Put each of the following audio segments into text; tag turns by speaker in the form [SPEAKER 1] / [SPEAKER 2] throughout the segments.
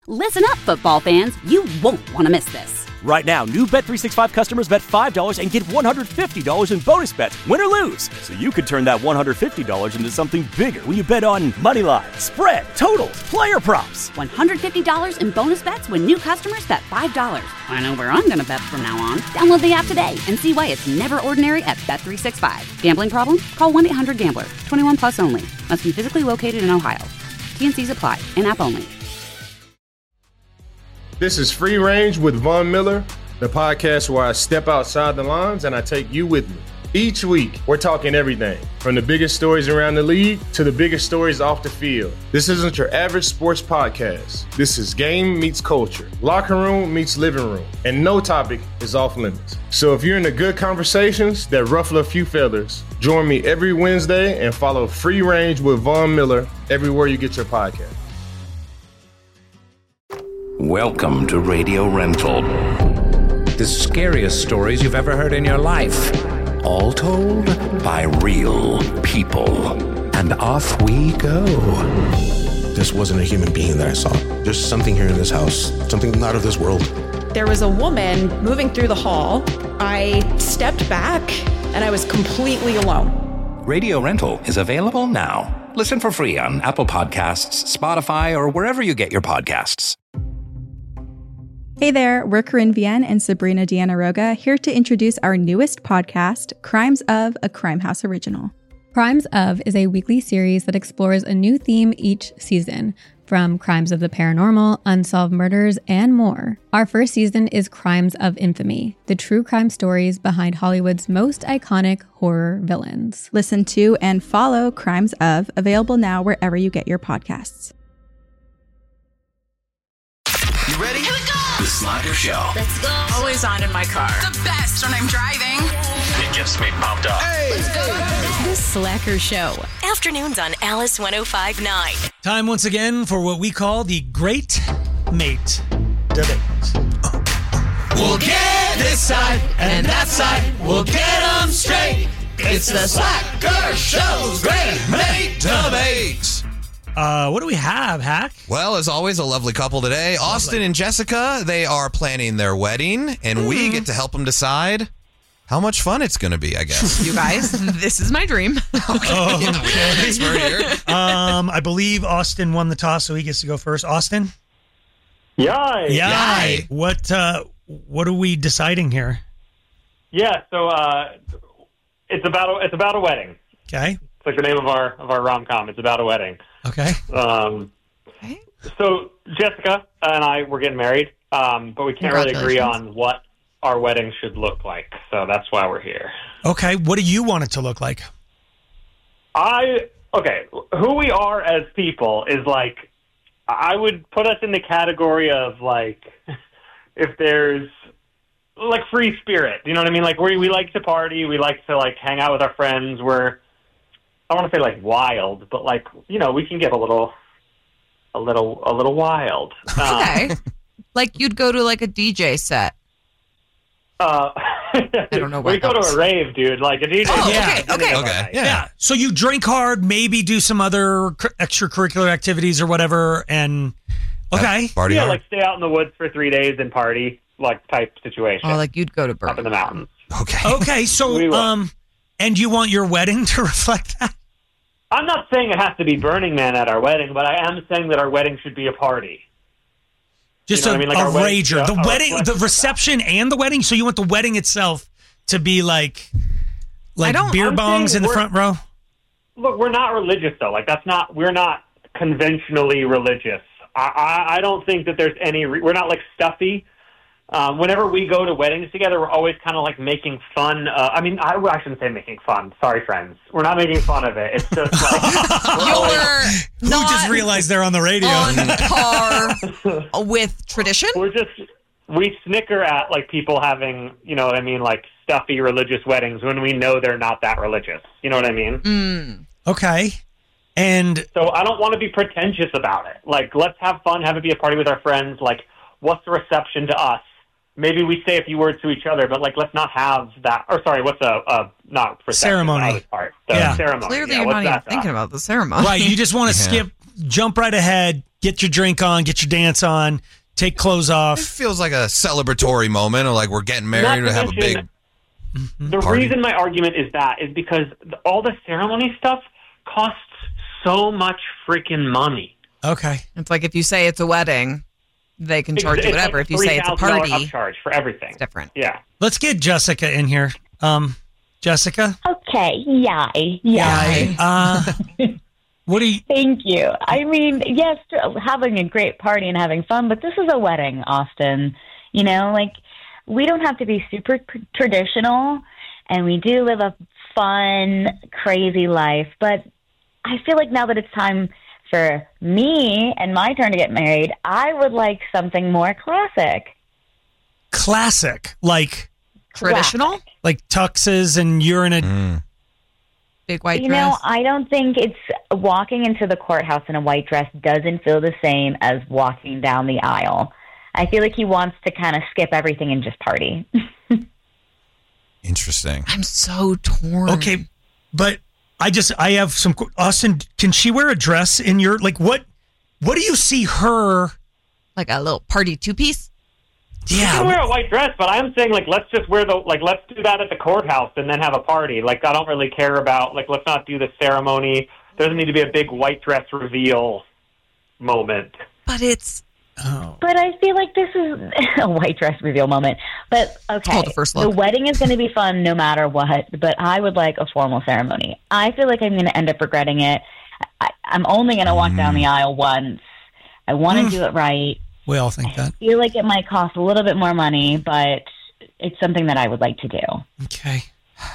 [SPEAKER 1] Listen up, football fans. You won't want to miss this.
[SPEAKER 2] Right now, new Bet365 customers bet $5 and get $150 in bonus bets, win or lose. So you could turn that $150 into something bigger when you bet on money line, spread, totals, player props.
[SPEAKER 1] $150 in bonus bets when new customers bet $5. I know where I'm going to bet from now on. Download the app today and see why it's never ordinary at Bet365. Gambling problem? Call 1-800-GAMBLER. 21 plus only. Must be physically located in Ohio. T&Cs apply. In-app only.
[SPEAKER 3] This is Free Range with Von Miller, the podcast where I step outside the lines and I take you with me. Each week, we're talking everything, from the biggest stories around the league to the biggest stories off the field. This isn't your average sports podcast. This is game meets culture, locker room meets living room, and no topic is off limits. So if you're into good conversations that ruffle a few feathers, join me every Wednesday and follow Free Range with Von Miller everywhere you get your podcast.
[SPEAKER 4] Welcome to Radio Rental. The scariest stories you've ever heard in your life. All told by real people. And off we go.
[SPEAKER 5] This wasn't a human being that I saw. There's something here in this house. Something not of this world.
[SPEAKER 6] There was a woman moving through the hall. I stepped back and I was completely alone.
[SPEAKER 4] Radio Rental is available now. Listen for free on Apple Podcasts, Spotify, or wherever you get your podcasts.
[SPEAKER 7] Hey there, we're Corinne Vienne and Sabrina Deanna Roga, here to introduce our newest podcast, Crimes of, a Crime House original.
[SPEAKER 8] Crimes of is a weekly series that explores a new theme each season, from crimes of the paranormal, unsolved murders, and more. Our first season is Crimes of Infamy, the true crime stories behind Hollywood's most iconic horror villains.
[SPEAKER 7] Listen to and follow Crimes of, available now wherever you get your podcasts.
[SPEAKER 9] You ready? Here we go!
[SPEAKER 10] The Slacker Show.
[SPEAKER 9] Let's go.
[SPEAKER 11] Always on in my car.
[SPEAKER 9] The best when I'm driving.
[SPEAKER 10] It gets me pumped up.
[SPEAKER 9] Hey! Let's go!
[SPEAKER 11] The Slacker Show.
[SPEAKER 12] Afternoons on Alice 105.9.
[SPEAKER 13] Time once again for what we call the Great Mate Debate.
[SPEAKER 9] We'll get this side and that side. We'll get them straight. It's the Slacker Show's Great Mate Debate.
[SPEAKER 13] What do we have, Hack?
[SPEAKER 14] Well, as always, a lovely couple today. Austin and Jessica, they are planning their wedding, and we get to help them decide how much fun it's going to be, I guess.
[SPEAKER 11] You guys, this is my dream.
[SPEAKER 14] Okay.
[SPEAKER 13] I believe Austin won the toss, so he gets to go first. Austin?
[SPEAKER 15] Yay!
[SPEAKER 13] What are we deciding here?
[SPEAKER 15] Yeah, so it's about a wedding.
[SPEAKER 13] Okay.
[SPEAKER 15] It's like the name of our rom-com. It's about a wedding.
[SPEAKER 13] Okay.
[SPEAKER 15] So Jessica and I were getting married, but we can't really agree on what our wedding should look like. So that's why we're here.
[SPEAKER 13] Okay. What do you want it to look like?
[SPEAKER 15] Who we are as people is like, I would put us in the category of like, if there's like free spirit, you know what I mean? Like we like to party, we like to like hang out with our friends. I want to say like wild, but like, you know, we can get a little wild.
[SPEAKER 11] Okay. Like you'd go to like a DJ set.
[SPEAKER 15] I
[SPEAKER 11] don't know what
[SPEAKER 15] we go to a rave, dude. Like a DJ.
[SPEAKER 11] Oh, okay.
[SPEAKER 13] Yeah. So you drink hard, maybe do some other extracurricular activities or whatever, and okay.
[SPEAKER 14] Party hard.
[SPEAKER 15] Like stay out in the woods for 3 days and party, like type situation.
[SPEAKER 11] Oh, like you'd go to
[SPEAKER 15] up in the mountains.
[SPEAKER 13] Okay. So, and you want your wedding to reflect that?
[SPEAKER 15] I'm not saying it has to be Burning Man at our wedding, but I am saying that our wedding should be a party.
[SPEAKER 13] Just a rager. The wedding, the reception and the wedding. So you want the wedding itself to be like beer bongs in the front row?
[SPEAKER 15] Look, we're not religious though. Like we're not conventionally religious. I don't think that there's any, we're not like stuffy. Whenever we go to weddings together, we're always kind of like making fun. I shouldn't say making fun. Sorry, friends. We're not making fun of it. It's just like
[SPEAKER 13] who just realized they're on the radio
[SPEAKER 11] on par with tradition.
[SPEAKER 15] We snicker at like people having, you know what I mean, like stuffy religious weddings when we know they're not that religious. You know what I mean?
[SPEAKER 13] Okay. And
[SPEAKER 15] so I don't want to be pretentious about it. Like, let's have fun, have it be a party with our friends. Like, what's the reception to us? Maybe we say a few words to each other, but like, let's not have that. Or sorry, what's not reception,
[SPEAKER 13] ceremony?
[SPEAKER 15] Part,
[SPEAKER 11] yeah,
[SPEAKER 15] ceremony.
[SPEAKER 11] Clearly, you're not even thinking about the ceremony,
[SPEAKER 13] right? You just want to skip jump right ahead, get your drink on, get your dance on, take clothes off.
[SPEAKER 14] It feels like a celebratory moment, or like we're getting married to have a big
[SPEAKER 15] The
[SPEAKER 14] party.
[SPEAKER 15] reason my argument is because all the ceremony stuff costs so much freaking money.
[SPEAKER 13] Okay.
[SPEAKER 11] It's like if you say it's a wedding, they can charge you whatever.
[SPEAKER 15] Like
[SPEAKER 11] if you say it's a party,
[SPEAKER 15] upcharge for everything.
[SPEAKER 11] It's different.
[SPEAKER 15] Yeah.
[SPEAKER 13] Let's get Jessica in here. Jessica?
[SPEAKER 16] Okay, yay.
[SPEAKER 13] What do you...
[SPEAKER 16] Thank you. I mean, yes, having a great party and having fun, but this is a wedding, Austin. You know, like, we don't have to be super traditional, and we do live a fun, crazy life, but I feel like now that it's time for me and my turn to get married, I would like something more classic.
[SPEAKER 13] Classic? Like...
[SPEAKER 11] Traditional?
[SPEAKER 13] Like tuxes and you're in a...
[SPEAKER 11] Big white
[SPEAKER 16] dress?
[SPEAKER 11] dress?
[SPEAKER 16] You know, I don't think it's... Walking into the courthouse in a white dress doesn't feel the same as walking down the aisle. I feel like he wants to kind of skip everything and just party.
[SPEAKER 14] Interesting.
[SPEAKER 11] I'm so torn.
[SPEAKER 13] Okay, but I have some... Austin, can she wear a dress in your... Like, what do you see her...
[SPEAKER 11] Like a little party two-piece?
[SPEAKER 15] You can wear a white dress, but I'm saying, like, let's just wear let's do that at the courthouse and then have a party. Like, I don't really care about, like, let's not do the ceremony. There doesn't need to be a big white dress reveal moment.
[SPEAKER 11] But it's...
[SPEAKER 16] But I feel like this is a white dress reveal moment. But, okay, the wedding is going to be fun no matter what, but I would like a formal ceremony. I feel like I'm going to end up regretting it. I'm only going to walk down the aisle once. I want to do it right.
[SPEAKER 13] We all think that.
[SPEAKER 16] I feel like it might cost a little bit more money, but it's something that I would like to do.
[SPEAKER 13] Okay.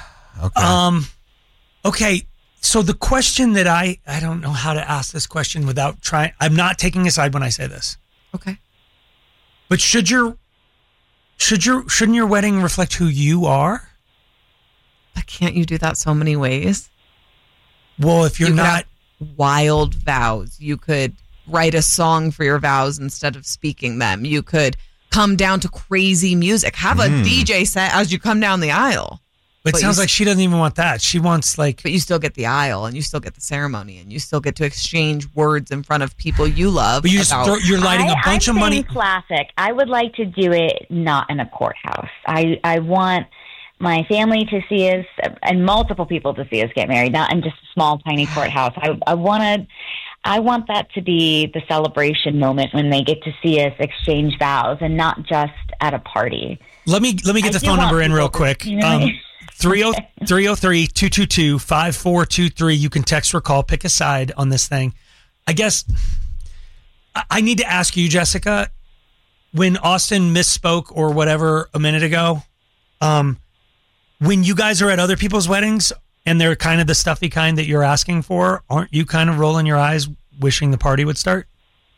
[SPEAKER 13] Okay. So the question that I don't know how to ask this question without trying. I'm not taking a side when I say this.
[SPEAKER 11] Okay.
[SPEAKER 13] But shouldn't your wedding reflect who you are?
[SPEAKER 11] But can't you do that so many ways?
[SPEAKER 13] Well, if you're not
[SPEAKER 11] wild vows, you could write a song for your vows instead of speaking them. You could come down to crazy music. Have a DJ set as you come down the aisle.
[SPEAKER 13] But it sounds like she doesn't even want that. She wants like...
[SPEAKER 11] But you still get the aisle, and you still get the ceremony, and you still get to exchange words in front of people you love.
[SPEAKER 13] But you're lighting a bunch of money...
[SPEAKER 16] Classic. I would like to do it not in a courthouse. I want my family to see us, and multiple people to see us get married, not in just a small, tiny courthouse. I want that to be the celebration moment when they get to see us exchange vows and not just at a party.
[SPEAKER 13] Let me get the phone number in real quick. 303-222-5423. You can text or call, pick a side on this thing. I guess I need to ask you, Jessica, when Austin misspoke or whatever a minute ago, when you guys are at other people's weddings and they're kind of the stuffy kind that you're asking for, aren't you kind of rolling your eyes wishing the party would start?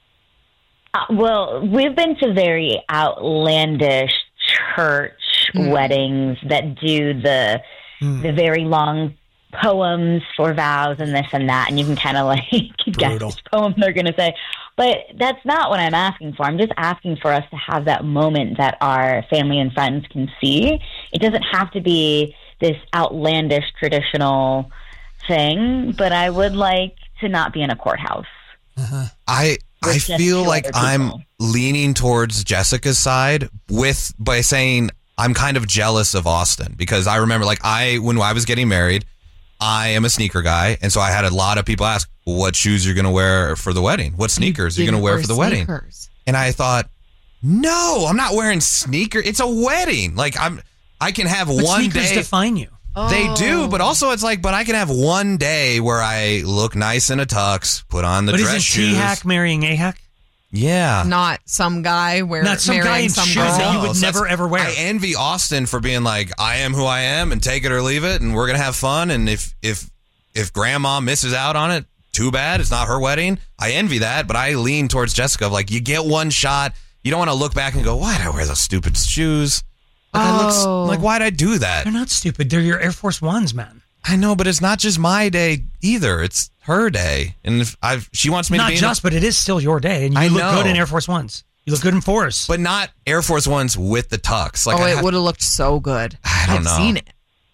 [SPEAKER 16] Well, we've been to very outlandish church weddings that do the very long poems for vows and this and that, and you can kind of like guess which poem they're going to say. But that's not what I'm asking for. I'm just asking for us to have that moment that our family and friends can see. It doesn't have to be this outlandish traditional thing, but I would like to not be in a courthouse.
[SPEAKER 14] I feel like I'm leaning towards Jessica's side by saying I'm kind of jealous of Austin, because I remember when I was getting married, I am a sneaker guy, and so I had a lot of people ask, what shoes you're going to wear for the wedding? What sneakers you're going to wear for the wedding? And I thought, no, I'm not wearing sneakers. It's a wedding. Like I can have
[SPEAKER 13] but
[SPEAKER 14] one
[SPEAKER 13] sneakers
[SPEAKER 14] day.
[SPEAKER 13] Define you.
[SPEAKER 14] They do, but also it's like, but I can have one day where I look nice in a tux, put on the dress shoes.
[SPEAKER 13] But isn't T-Hack marrying A-Hack?
[SPEAKER 14] Yeah.
[SPEAKER 11] Not some guy marrying some girl.
[SPEAKER 13] That you would never ever wear.
[SPEAKER 14] I envy Austin for being like, I am who I am and take it or leave it, and we're going to have fun, and if grandma misses out on it, too bad. It's not her wedding. I envy that, but I lean towards Jessica of like, you get one shot. You don't want to look back and go, why did I wear those stupid shoes? Like, why'd I do that?
[SPEAKER 13] They're not stupid. They're your Air Force Ones, man.
[SPEAKER 14] I know, but it's not just my day either. It's her day. And if she wants me to be
[SPEAKER 13] but it is still your day. And you look good in Air Force Ones. You look good in Force.
[SPEAKER 14] But not Air Force Ones with the tux. Like
[SPEAKER 11] it would have looked so good.
[SPEAKER 14] I don't know.
[SPEAKER 11] I've seen it.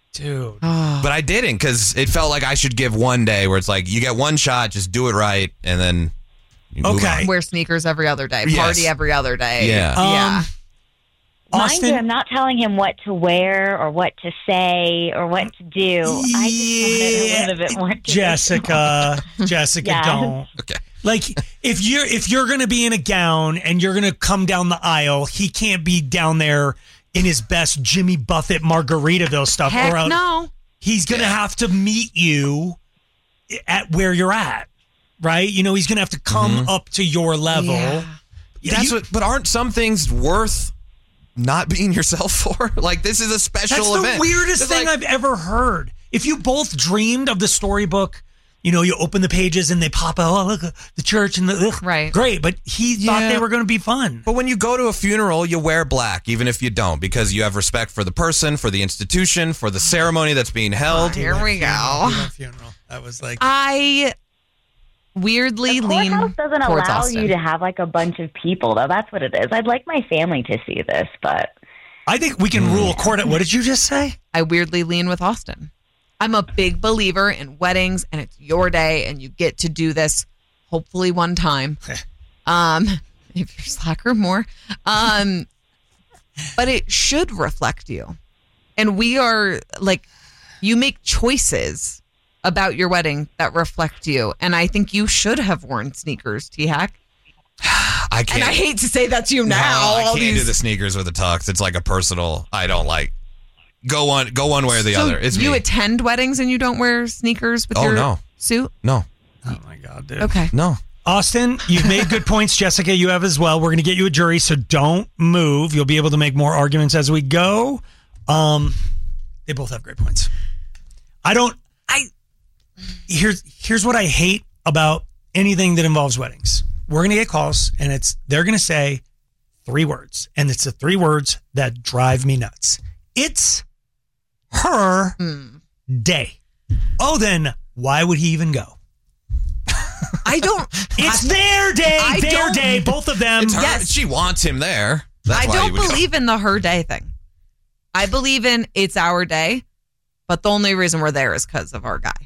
[SPEAKER 13] Dude.
[SPEAKER 14] But I didn't because it felt like I should give one day where it's like you get one shot, just do it right, and then you move on.
[SPEAKER 11] Wear sneakers every other day.
[SPEAKER 14] Yes.
[SPEAKER 11] Party every other day.
[SPEAKER 14] Yeah.
[SPEAKER 11] Yeah.
[SPEAKER 16] Mind you, I'm not telling him what to wear or what to say or what to do. I just wanted a little bit more.
[SPEAKER 13] Jessica,
[SPEAKER 16] Yeah.
[SPEAKER 13] don't.
[SPEAKER 14] Okay.
[SPEAKER 13] Like if you're gonna be in a gown and you're gonna come down the aisle, he can't be down there in his best Jimmy Buffett Margaritaville stuff.
[SPEAKER 11] Heck
[SPEAKER 13] or else
[SPEAKER 11] no.
[SPEAKER 13] He's gonna have to meet you at where you're at, right? You know, he's gonna have to come up to your level.
[SPEAKER 14] Yeah. But aren't some things worth not being yourself for? Like this is a special
[SPEAKER 13] That's
[SPEAKER 14] event.
[SPEAKER 13] the weirdest
[SPEAKER 14] It's
[SPEAKER 13] thing
[SPEAKER 14] like-
[SPEAKER 13] I've ever heard. If you both dreamed of the storybook, you know, you open the pages and they pop out, oh, look, the church and the,
[SPEAKER 11] right.
[SPEAKER 13] Great. But he thought they were going to be fun.
[SPEAKER 14] But when you go to a funeral, you wear black, even if you don't, because you have respect for the person, for the institution, for the ceremony that's being held.
[SPEAKER 11] Here we go.
[SPEAKER 13] Funeral. That was like,
[SPEAKER 11] I weirdly
[SPEAKER 16] The
[SPEAKER 11] lean
[SPEAKER 16] courthouse doesn't
[SPEAKER 11] towards
[SPEAKER 16] allow
[SPEAKER 11] Austin.
[SPEAKER 16] you to have like a bunch of people, though. That's what it is. I'd like my family to see this, but
[SPEAKER 13] I think we can rule court. What did you just say?
[SPEAKER 11] I weirdly lean with Austin. I'm a big believer in weddings, and it's your day, and you get to do this hopefully one time. If you're slacker, more. But it should reflect you. And we are like, you make choices about your wedding that reflect you. And I think you should have worn sneakers, T-Hack.
[SPEAKER 14] I can't.
[SPEAKER 11] And I hate to say that to you now.
[SPEAKER 14] I
[SPEAKER 11] all
[SPEAKER 14] can't
[SPEAKER 11] these-
[SPEAKER 14] do the sneakers with the tux. It's like a personal. I don't like. Go one way or the
[SPEAKER 11] So
[SPEAKER 14] other. It's
[SPEAKER 11] you
[SPEAKER 14] me.
[SPEAKER 11] attend weddings and you don't wear sneakers with your
[SPEAKER 14] no.
[SPEAKER 11] suit?
[SPEAKER 14] No.
[SPEAKER 13] Oh my God, dude.
[SPEAKER 11] Okay.
[SPEAKER 14] No.
[SPEAKER 13] Austin, you've made good points. Jessica, you have as well. We're going to get you a jury, so don't move. You'll be able to make more arguments as we go. They both have great points. Here's what I hate about anything that involves weddings. We're going to get calls, and they're going to say 3 words, and it's the 3 words that drive me nuts. It's her day. Oh, then why would he even go?
[SPEAKER 11] I don't.
[SPEAKER 13] It's their day. Their day. Both of them.
[SPEAKER 14] It's her. She wants him there. That's
[SPEAKER 11] I
[SPEAKER 14] why he
[SPEAKER 11] don't
[SPEAKER 14] would go.
[SPEAKER 11] believe in the her day thing. I believe in it's our day, but the only reason we're there is because of our guy.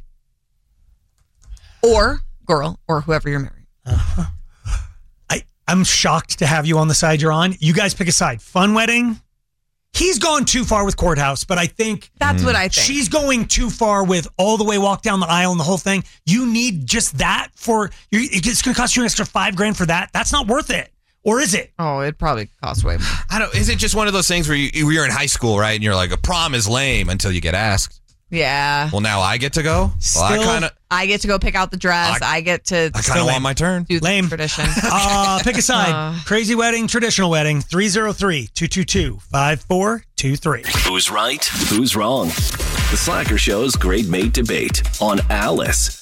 [SPEAKER 11] Or girl, or whoever you're marrying.
[SPEAKER 13] I'm shocked to have you on the side you're on. You guys pick a side. Fun wedding. He's gone too far with courthouse, but I think
[SPEAKER 11] that's what I think.
[SPEAKER 13] She's going too far with all the way walk down the aisle and the whole thing. You need just that it's going to cost you an extra $5,000 for that. That's not worth it. Or is it?
[SPEAKER 11] Oh, it probably costs way more.
[SPEAKER 14] Is it just one of those things where you're in high school, right? And you're like, a prom is lame until you get asked.
[SPEAKER 11] Yeah.
[SPEAKER 14] Well, now I get to go. Well,
[SPEAKER 11] I get to go pick out the dress. I get to.
[SPEAKER 14] I kind of want my turn.
[SPEAKER 11] Do
[SPEAKER 13] lame
[SPEAKER 11] tradition.
[SPEAKER 13] Pick a side. Crazy wedding, traditional wedding. 303-222-5423.
[SPEAKER 2] Who's right? Who's wrong? The Slacker Show's Great Mate Debate on Alice.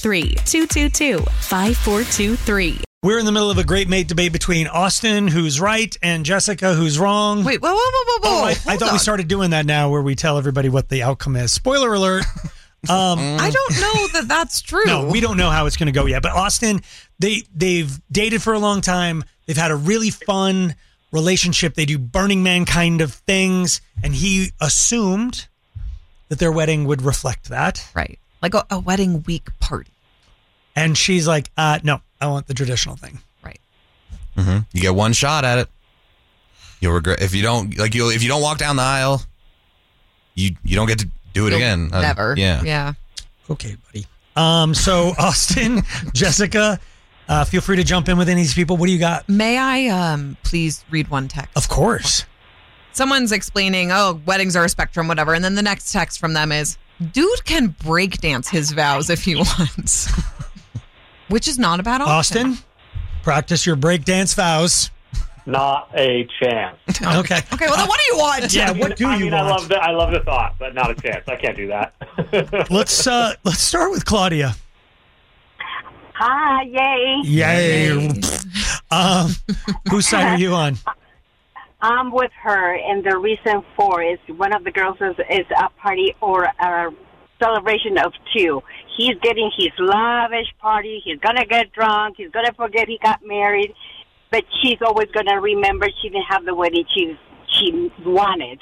[SPEAKER 12] 303-222-5423.
[SPEAKER 13] We're in the middle of a great mate debate between Austin, who's right, and Jessica, who's wrong.
[SPEAKER 11] Wait, whoa.
[SPEAKER 13] I thought we started doing that now where we tell everybody what the outcome is. Spoiler alert.
[SPEAKER 11] I don't know that that's true.
[SPEAKER 13] No, we don't know how it's going to go yet. But Austin, they've dated for a long time. They've had a really fun relationship. They do Burning Man kind of things. And he assumed that their wedding would reflect that.
[SPEAKER 11] Right. Like a wedding week party.
[SPEAKER 13] And she's like, no, I want the traditional thing.
[SPEAKER 11] Right.
[SPEAKER 14] Mm-hmm. You get one shot at it. You'll regret if you don't if you don't walk down the aisle. You don't get to do it again.
[SPEAKER 11] Never.
[SPEAKER 14] Yeah.
[SPEAKER 13] Okay, buddy. So Austin, Jessica, feel free to jump in with any of these people. What do you got?
[SPEAKER 11] May I please read one text?
[SPEAKER 13] Of course.
[SPEAKER 11] Someone's explaining, weddings are a spectrum, whatever. And then the next text from them is, dude can breakdance his vows if he wants. Which is not a bad option.
[SPEAKER 13] Austin, practice your breakdance vows.
[SPEAKER 15] Not a chance.
[SPEAKER 13] Okay.
[SPEAKER 11] Okay, well then what do you want?
[SPEAKER 13] Yeah, what do you want?
[SPEAKER 15] I love the thought, but not a chance. I can't do that.
[SPEAKER 13] Let's start with Claudia.
[SPEAKER 17] Hi, yay.
[SPEAKER 13] Yay. Whose side are you on?
[SPEAKER 17] I'm with her, and the reason for is one of the girls is a party or a celebration of 2. He's getting his lavish party. He's going to get drunk. He's going to forget he got married. But she's always going to remember she didn't have the wedding she wanted.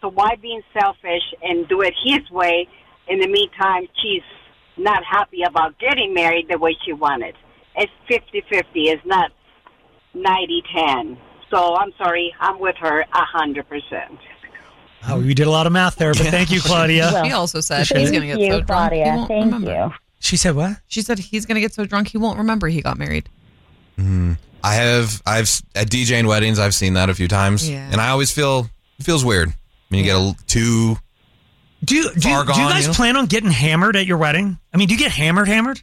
[SPEAKER 17] So why being selfish and do it his way? In the meantime, she's not happy about getting married the way she wanted. It's 50-50. It's not 90-10. So I'm sorry. I'm with her 100%.
[SPEAKER 13] Oh, you did a lot of math there, but thank you, Claudia.
[SPEAKER 11] She also said he's going to get so drunk he won't remember.
[SPEAKER 13] She said what?
[SPEAKER 11] She said he's going to get so drunk he won't remember he got married.
[SPEAKER 14] I've at DJing weddings, I've seen that a few times, and I always feel it feels weird when you get too
[SPEAKER 13] Do you
[SPEAKER 14] far gone.
[SPEAKER 13] guys plan on getting hammered at your wedding? I mean, do you get hammered?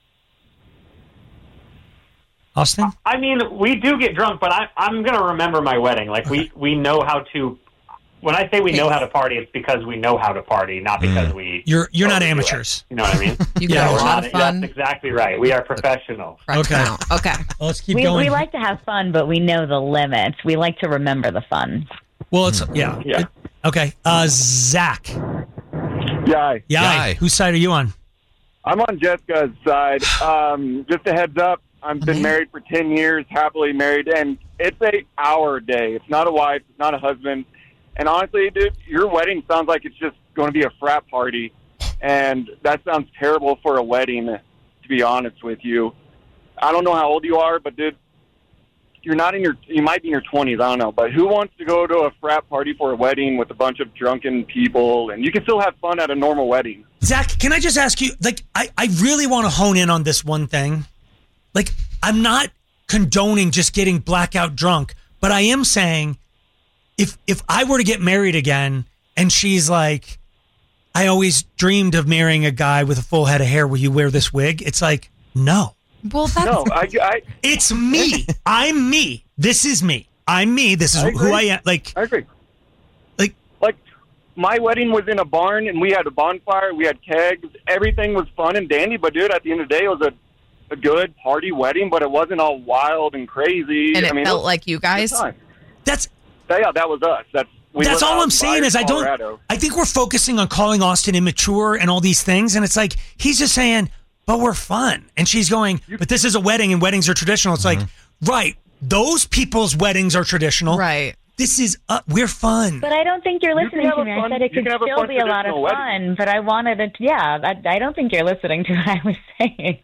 [SPEAKER 13] Austin?
[SPEAKER 15] I mean, we do get drunk, but I'm going to remember my wedding. Like, we know how to... When I say we know how to party, it's because we know how to party, not because we...
[SPEAKER 13] You're not amateurs.
[SPEAKER 15] You know what I mean?
[SPEAKER 11] You guys
[SPEAKER 15] we're
[SPEAKER 11] have a lot
[SPEAKER 15] not,
[SPEAKER 11] of fun.
[SPEAKER 15] That's exactly right. We are professional.
[SPEAKER 13] Okay.
[SPEAKER 11] Okay.
[SPEAKER 13] Well, let's keep
[SPEAKER 16] We
[SPEAKER 13] going.
[SPEAKER 16] like to have fun, but we know the limits. We like to remember the fun.
[SPEAKER 13] Well, it's... Yeah. Okay. Zach.
[SPEAKER 18] Yay.
[SPEAKER 13] Yay. Whose side are you on?
[SPEAKER 18] I'm on Jessica's side. Just a heads up, I've been married for 10 years, happily married, and it's a hour day. It's not a wife, it's not a husband. And honestly, dude, your wedding sounds like it's just going to be a frat party, and that sounds terrible for a wedding, to be honest with you. I don't know how old you are, but dude, you might be in your 20s, I don't know, but who wants to go to a frat party for a wedding with a bunch of drunken people, and you can still have fun at a normal wedding?
[SPEAKER 13] Zach, can I just ask you, like, I really want to hone in on this one thing. Like, I'm not condoning just getting blackout drunk, but I am saying if I were to get married again and she's like, I always dreamed of marrying a guy with a full head of hair, will you wear this wig? It's like, no.
[SPEAKER 11] Well, that's...
[SPEAKER 18] No,
[SPEAKER 13] it's me. I'm me. This is me. I'm me. This is who I am. Like,
[SPEAKER 18] I agree. Like my wedding was in a barn, and we had a bonfire. We had kegs. Everything was fun and dandy. But dude, at the end of the day, it was a good party wedding. But it wasn't all wild and crazy.
[SPEAKER 11] And it felt like you guys.
[SPEAKER 18] That was us. That's
[SPEAKER 13] all I'm saying is I think we're focusing on calling Austin immature and all these things, and it's like he's just saying, but we're fun. And she's going, but this is a wedding and weddings are traditional. It's like, right, those people's weddings are traditional.
[SPEAKER 11] Right.
[SPEAKER 13] This is, we're fun.
[SPEAKER 16] But I don't think you're listening to me. I said it could still be a lot of fun, but I wanted it, I don't think you're listening to what I was saying.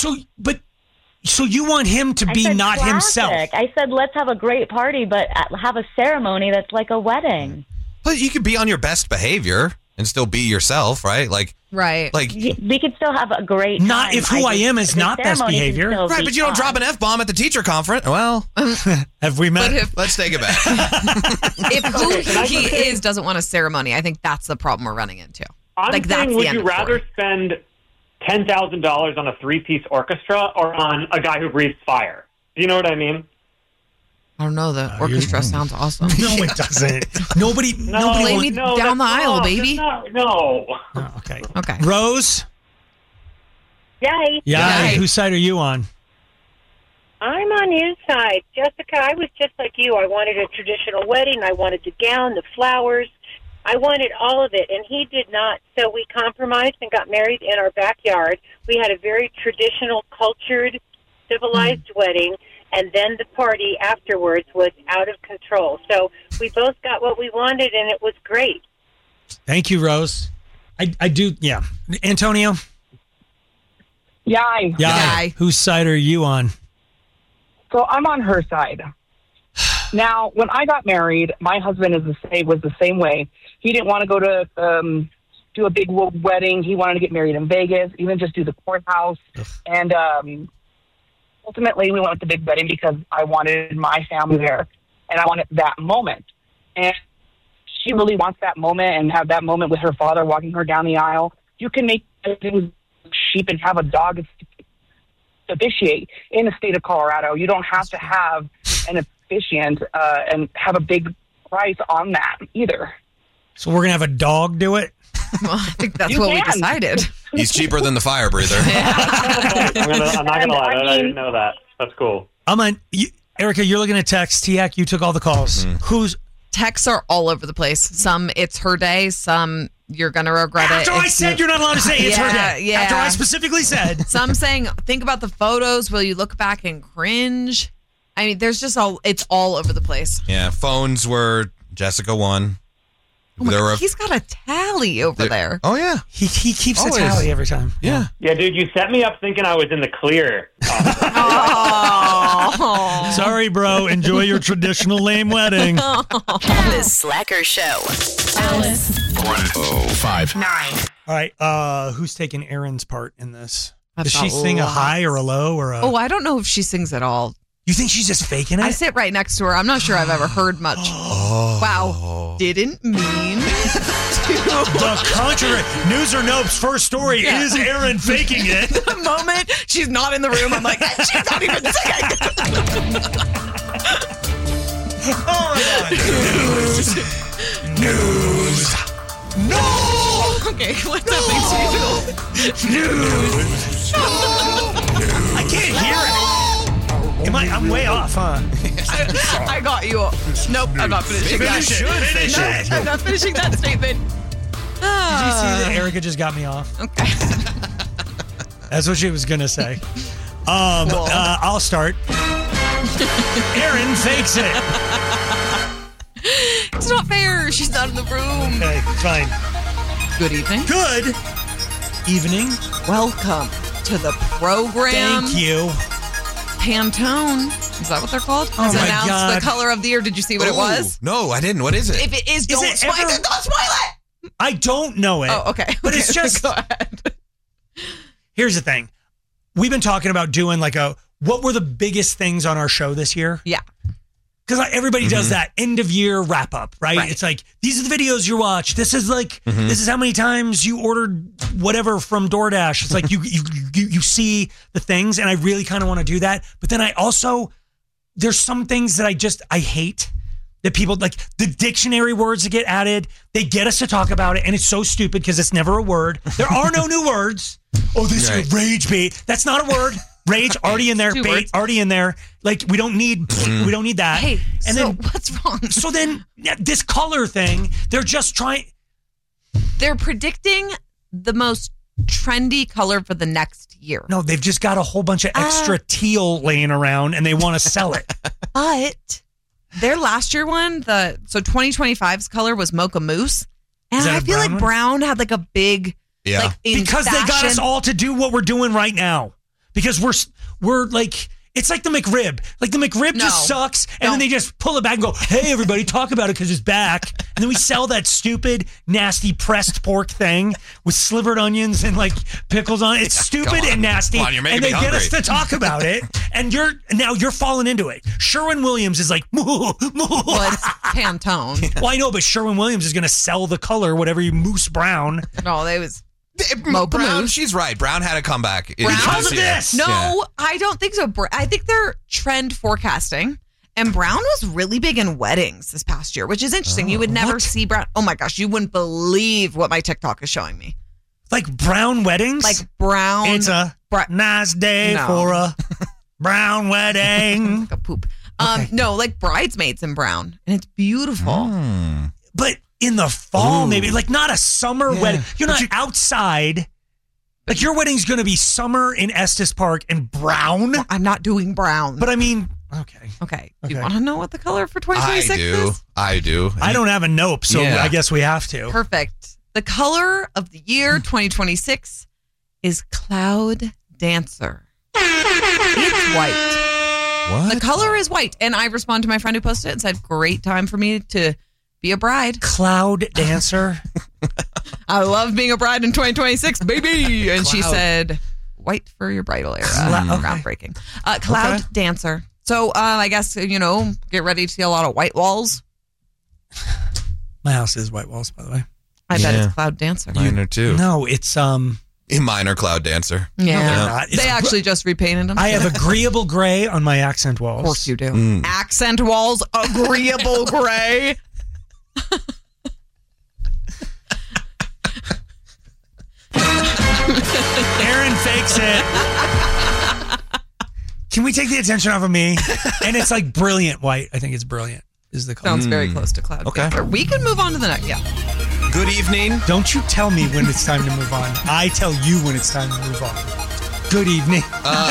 [SPEAKER 13] So you want him to be not
[SPEAKER 16] classic.
[SPEAKER 13] himself.
[SPEAKER 16] I said, let's have a great party, but have a ceremony that's like a wedding.
[SPEAKER 14] But you could be on your best behavior and still be yourself, right?
[SPEAKER 11] Right.
[SPEAKER 14] Like
[SPEAKER 16] we could still have a great time.
[SPEAKER 13] Not if who I am is not best behavior.
[SPEAKER 14] Right, but you don't drop an F-bomb at the teacher conference. Well,
[SPEAKER 13] have we met?
[SPEAKER 14] Let's take it back.
[SPEAKER 11] If who he is doesn't want a ceremony, I think that's the problem we're running into.
[SPEAKER 15] I'm
[SPEAKER 11] that's
[SPEAKER 15] saying,
[SPEAKER 11] the
[SPEAKER 15] would
[SPEAKER 11] end
[SPEAKER 15] you
[SPEAKER 11] of the
[SPEAKER 15] rather
[SPEAKER 11] story.
[SPEAKER 15] spend $10,000 on a 3-piece orchestra or on a guy who breathes fire? Do you know what I mean?
[SPEAKER 11] I don't know. The orchestra sounds awesome.
[SPEAKER 13] No, it doesn't. Nobody
[SPEAKER 11] Play me down the aisle, baby.
[SPEAKER 15] No.
[SPEAKER 13] Okay.
[SPEAKER 11] Okay.
[SPEAKER 13] Rose?
[SPEAKER 17] Yay.
[SPEAKER 13] Yay. Whose side are you on?
[SPEAKER 19] I'm on his side. Jessica, I was just like you. I wanted a traditional wedding. I wanted the gown, the flowers. I wanted all of it, and he did not. So we compromised and got married in our backyard. We had a very traditional, cultured, civilized wedding, and then the party afterwards was out of control. So we both got what we wanted, and it was great.
[SPEAKER 13] Thank you, Rose. I do, yeah. Antonio?
[SPEAKER 20] Yay.
[SPEAKER 13] Yay. Whose side are you on?
[SPEAKER 20] So I'm on her side. Now, when I got married, my husband was the same way. He didn't want to go to do a big wedding. He wanted to get married in Vegas, even just do the courthouse. And ultimately, we went with the big wedding because I wanted my family there, and I wanted that moment. And she really wants that moment and have that moment with her father walking her down the aisle. You can make things sheep and have a dog officiate in the state of Colorado. You don't have to have an officiant and have a big price on that either.
[SPEAKER 13] So we're going to have a dog do it?
[SPEAKER 11] Well, I think that's what we decided.
[SPEAKER 14] He's cheaper than the fire breather.
[SPEAKER 15] I'm not going to lie. I didn't know that. That's cool.
[SPEAKER 13] Erica, you're looking at text. Tiak, you took all the calls. Who's...
[SPEAKER 11] Texts are all over the place. Some, it's her day. Some, you're going to regret it.
[SPEAKER 13] After I said you're not allowed to say it's her day.
[SPEAKER 11] Yeah.
[SPEAKER 13] After I specifically said.
[SPEAKER 11] Some saying, think about the photos. Will you look back and cringe? I mean, there's just it's all over the place.
[SPEAKER 14] Yeah, phones were Jessica 1.
[SPEAKER 11] He's got a tally over there.
[SPEAKER 14] Oh yeah,
[SPEAKER 13] he keeps
[SPEAKER 3] Always.
[SPEAKER 13] a tally every time.
[SPEAKER 3] Yeah, dude, you set me up thinking I was in the clear.
[SPEAKER 13] Sorry, bro. Enjoy your traditional lame wedding.
[SPEAKER 12] The Slacker Show. Alice.
[SPEAKER 10] 105.9.
[SPEAKER 13] All right, who's taking Erin's part in this?
[SPEAKER 11] I've
[SPEAKER 13] Does she
[SPEAKER 11] got
[SPEAKER 13] sing a
[SPEAKER 11] lots.
[SPEAKER 13] high or a low or a?
[SPEAKER 11] Oh, I don't know if she sings at all.
[SPEAKER 13] You think she's just faking it?
[SPEAKER 11] I sit right next to her. I'm not sure I've ever heard much. Wow. Didn't mean to.
[SPEAKER 13] The contrary. News or Nope's first story is Erin faking it.
[SPEAKER 11] The moment she's not in the room, I'm like, she's not even singing.
[SPEAKER 13] Oh my God. News. No.
[SPEAKER 11] Okay, what that makes you feel?
[SPEAKER 13] News. I can't hear it. I'm way off, huh?
[SPEAKER 11] I got you. Nope, I'm not finishing that.
[SPEAKER 13] Finish it.
[SPEAKER 11] I'm not finishing that statement.
[SPEAKER 13] Did you see that Erica just got me off?
[SPEAKER 11] Okay.
[SPEAKER 13] That's what she was going to say. I'll start. Erin fakes it.
[SPEAKER 11] It's not fair. She's not in the room.
[SPEAKER 13] Okay, fine.
[SPEAKER 11] Good evening.
[SPEAKER 13] Good evening.
[SPEAKER 11] Welcome to the program.
[SPEAKER 13] Thank you.
[SPEAKER 11] Pantone. Is that what they're called?
[SPEAKER 13] Oh
[SPEAKER 11] Has
[SPEAKER 13] my
[SPEAKER 11] announced
[SPEAKER 13] God.
[SPEAKER 11] the color of the year. Did you see what it was?
[SPEAKER 14] No, I didn't. What is it?
[SPEAKER 11] If it is, don't
[SPEAKER 13] it
[SPEAKER 11] spoil
[SPEAKER 13] ever-
[SPEAKER 11] it. Don't spoil it.
[SPEAKER 13] I don't know it.
[SPEAKER 11] Oh, okay.
[SPEAKER 13] But it's just.
[SPEAKER 11] Go ahead.
[SPEAKER 13] Here's the thing. We've been talking about doing what were the biggest things on our show this year?
[SPEAKER 11] Yeah.
[SPEAKER 13] Because everybody does that end of year wrap up, right? It's like, these are the videos you watch. This is this is how many times you ordered whatever from DoorDash. It's like you see the things, and I really kind of want to do that. But then I also, there's some things that I hate that people like the dictionary words that get added. They get us to talk about it, and it's so stupid because it's never a word. There are no new words. Oh, this is rage bait. That's not a word. Rage already in there, bait
[SPEAKER 11] words.
[SPEAKER 13] already in there. Like we don't need that.
[SPEAKER 11] Hey,
[SPEAKER 13] and
[SPEAKER 11] so
[SPEAKER 13] then
[SPEAKER 11] what's wrong?
[SPEAKER 13] So then this color thing, they're just trying.
[SPEAKER 11] They're predicting the most trendy color for the next year.
[SPEAKER 13] No, they've just got a whole bunch of extra teal laying around, and they want to sell it.
[SPEAKER 11] But their last year one, so 2025's color was Mocha Mousse, and I feel like brown had like a big
[SPEAKER 13] because they got us all to do what we're doing right now. Because we're like, it's like the McRib. Like the McRib just sucks, and then they just pull it back and go, hey, everybody, talk about it because it's back. And then we sell that stupid, nasty pressed pork thing with slivered onions and like pickles on it. It's stupid and nasty.
[SPEAKER 14] Come on, you're making
[SPEAKER 13] and they
[SPEAKER 14] me
[SPEAKER 13] get
[SPEAKER 14] hungry.
[SPEAKER 13] us to talk about it, and you're falling into it. Sherwin-Williams is like,
[SPEAKER 11] Well, it's Pantone.
[SPEAKER 13] Well, I know, but Sherwin-Williams is going to sell the color, whatever you moose brown.
[SPEAKER 11] No, they was
[SPEAKER 14] Mocha Brown, she's right. Brown had a comeback.
[SPEAKER 13] Because of this.
[SPEAKER 11] No, I don't think so. I think they're trend forecasting. And brown was really big in weddings this past year, which is interesting. You would never see brown. Oh my gosh, you wouldn't believe what my TikTok is showing me.
[SPEAKER 13] Like brown weddings?
[SPEAKER 11] Like brown.
[SPEAKER 13] It's a nice day for a brown wedding.
[SPEAKER 11] Like a poop. No, like bridesmaids in brown. And it's beautiful.
[SPEAKER 13] But in the fall, maybe, like not a summer wedding. You're not outside. Like your wedding's going to be summer in Estes Park and brown.
[SPEAKER 11] Well, I'm not doing brown.
[SPEAKER 13] But I mean,
[SPEAKER 11] okay. Do you want to know what the color for 2026 is?
[SPEAKER 14] I do.
[SPEAKER 13] I don't have a nope, so I guess we have to.
[SPEAKER 11] Perfect. The color of the year 2026 is Cloud Dancer. It's white.
[SPEAKER 14] What?
[SPEAKER 11] The color is white. And I responded to my friend who posted it and said, great time for me to be a bride.
[SPEAKER 13] Cloud Dancer.
[SPEAKER 11] I love being a bride in 2026, baby. And she said, white for your bridal era. Groundbreaking. Cloud Dancer. So I guess, get ready to see a lot of white walls.
[SPEAKER 13] My house is white walls, by the way.
[SPEAKER 11] I bet it's Cloud Dancer.
[SPEAKER 14] Mine are too.
[SPEAKER 13] No, it's
[SPEAKER 14] Mine are Cloud Dancer.
[SPEAKER 11] Yeah. They actually just repainted them.
[SPEAKER 13] I have agreeable gray on my accent walls.
[SPEAKER 11] Of course you do. Accent walls, agreeable gray.
[SPEAKER 13] Erin fakes it. Can we take the attention off of me? And it's like brilliant white. I think it's brilliant. Is the color.
[SPEAKER 11] Sounds very close to Cloud Dancer. We can move on to the next. Yeah.
[SPEAKER 14] Good evening.
[SPEAKER 13] Don't you tell me when it's time to move on. I tell you when it's time to move on. Good evening.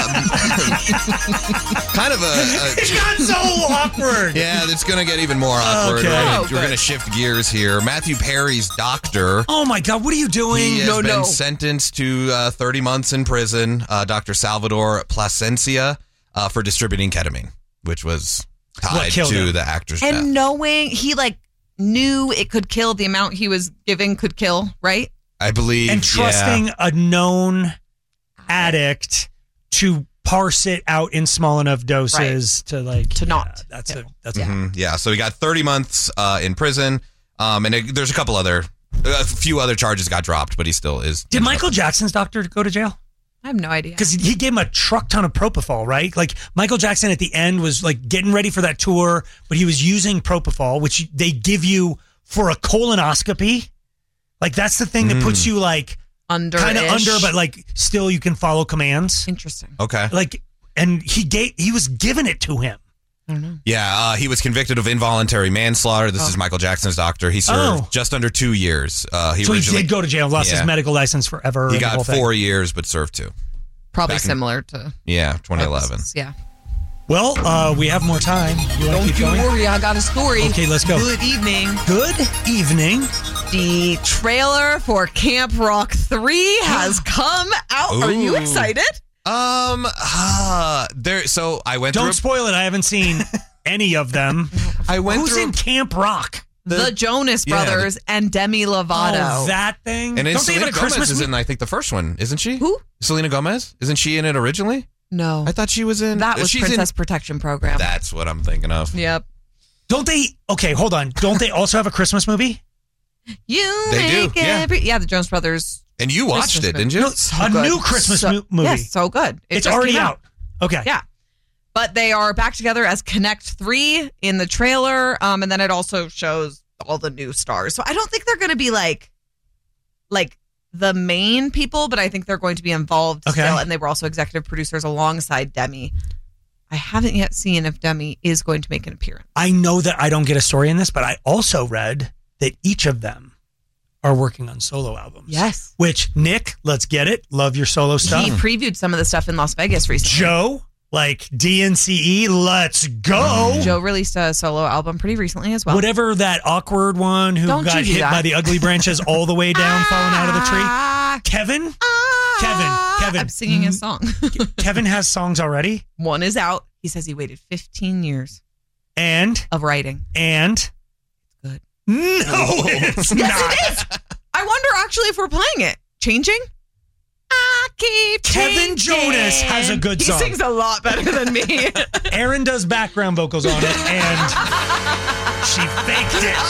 [SPEAKER 14] Kind of
[SPEAKER 13] It got so awkward.
[SPEAKER 14] Yeah, it's going to get even more awkward.
[SPEAKER 13] Okay.
[SPEAKER 14] We're going to shift gears here. Matthew Perry's doctor.
[SPEAKER 13] Oh my God, what are you doing?
[SPEAKER 14] He has been sentenced to 30 months in prison. Dr. Salvador Plasencia for distributing ketamine, which was tied to the actor's death.
[SPEAKER 11] And knowing he knew it could kill, the amount he was giving could kill, right?
[SPEAKER 14] I believe.
[SPEAKER 13] And trusting a known addict to parse it out in small enough doses to
[SPEAKER 11] not.
[SPEAKER 13] That's
[SPEAKER 14] Yeah, so he got 30 months in prison. And there's a few other charges got dropped, but he still is.
[SPEAKER 13] Did Michael Jackson's doctor go to jail?
[SPEAKER 11] I have no idea.
[SPEAKER 13] Because he gave him a truck ton of propofol, right? Like Michael Jackson at the end was like getting ready for that tour, but he was using propofol, which they give you for a colonoscopy. Like that's the thing that puts you like kind of under, but like still you can follow commands.
[SPEAKER 11] Interesting.
[SPEAKER 14] Okay.
[SPEAKER 13] Like, and he was giving it to him.
[SPEAKER 11] I don't know.
[SPEAKER 14] Yeah, he was convicted of involuntary manslaughter. This is Michael Jackson's doctor. He served just under 2 years. He
[SPEAKER 13] did go to jail, lost his medical license forever.
[SPEAKER 14] He got 4 years, but served 2.
[SPEAKER 11] Probably similar to
[SPEAKER 14] 2011.
[SPEAKER 11] Yeah.
[SPEAKER 13] Well, we have more time.
[SPEAKER 11] Don't you worry, I got a story.
[SPEAKER 13] Okay, let's go.
[SPEAKER 11] Good evening.
[SPEAKER 13] Good evening.
[SPEAKER 11] The trailer for Camp Rock 3 has come out.
[SPEAKER 14] Ooh.
[SPEAKER 11] Are you excited?
[SPEAKER 14] So I went.
[SPEAKER 13] Don't spoil it. I haven't seen any of them. Who's in Camp Rock?
[SPEAKER 11] The Jonas Brothers and Demi Lovato.
[SPEAKER 13] Oh, that thing.
[SPEAKER 14] And then
[SPEAKER 13] Don't they have
[SPEAKER 14] Selena
[SPEAKER 13] a Christmas
[SPEAKER 14] Gomez is in, I think, the first one, isn't she?
[SPEAKER 11] Who?
[SPEAKER 14] Selena Gomez? Isn't she in it originally?
[SPEAKER 11] No.
[SPEAKER 14] I thought she was in.
[SPEAKER 11] That was
[SPEAKER 14] she's
[SPEAKER 11] Princess Protection Program.
[SPEAKER 14] That's what I'm thinking of.
[SPEAKER 11] Yep.
[SPEAKER 13] Don't they? Okay, hold on. Don't they also have a Christmas movie?
[SPEAKER 14] They do.
[SPEAKER 11] Yeah, the Jonas Brothers.
[SPEAKER 14] And you watched it, didn't you?
[SPEAKER 13] No, new Christmas movie.
[SPEAKER 11] Yes, so good.
[SPEAKER 13] It's
[SPEAKER 11] just
[SPEAKER 13] already
[SPEAKER 11] came
[SPEAKER 13] out. Okay.
[SPEAKER 11] Yeah. But they are back together as Connect 3 in the trailer. And then it also shows all the new stars. So I don't think they're going to be like the main people, but I think they're going to be involved still. And they were also executive producers alongside Demi. I haven't yet seen if Demi is going to make an appearance.
[SPEAKER 13] I know that I don't get a story in this, but I also read that each of them are working on solo albums.
[SPEAKER 11] Yes.
[SPEAKER 13] Which, Nick, let's get it. Love your solo stuff.
[SPEAKER 11] He previewed some of the stuff in Las Vegas recently.
[SPEAKER 13] Joe, like DNCE, let's go.
[SPEAKER 11] Joe released a solo album pretty recently as well.
[SPEAKER 13] Whatever that awkward one who got hit by the ugly branches all the way down, falling out of the tree. Kevin? Kevin.
[SPEAKER 11] I'm singing a song.
[SPEAKER 13] Kevin has songs already?
[SPEAKER 11] One is out. He says he waited 15 years.
[SPEAKER 13] Of
[SPEAKER 11] writing.
[SPEAKER 13] And?
[SPEAKER 11] Good.
[SPEAKER 13] No, it's not.
[SPEAKER 11] Yes, it is. I wonder actually if we're playing it. Changing? I keep
[SPEAKER 13] Kevin Jonas has a good song.
[SPEAKER 11] He sings a lot better than me.
[SPEAKER 13] Aaron does background vocals on it, and she faked it.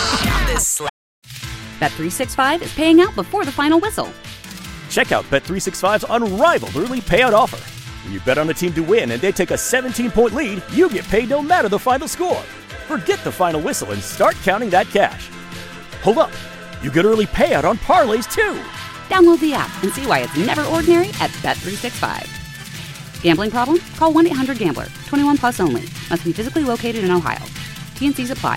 [SPEAKER 1] Bet365 is paying out before the final whistle.
[SPEAKER 2] Check out Bet365's unrivaled early payout offer. When you bet on a team to win and they take a 17-point lead, you get paid no matter the final score. Forget the final whistle and start counting that cash. Hold up. You get early payout on parlays, too.
[SPEAKER 1] Download the app and see why it's never ordinary at Bet365. Gambling problem? Call 1-800-GAMBLER. 21 plus only. Must be physically located in Ohio. T&Cs apply.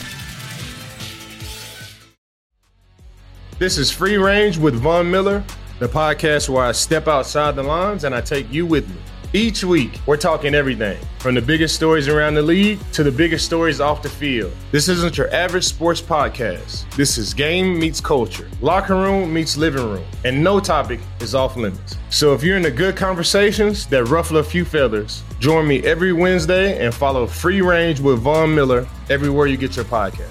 [SPEAKER 3] This is Free Range with Von Miller, the podcast where I step outside the lines and I take you with me. Each week, we're talking everything from the biggest stories around the league to the biggest stories off the field. This isn't your average sports podcast. This is game meets culture, locker room meets living room, and no topic is off limits. So if you're into good conversations that ruffle a few feathers, join me every Wednesday and follow Free Range with Von Miller everywhere you get your podcast.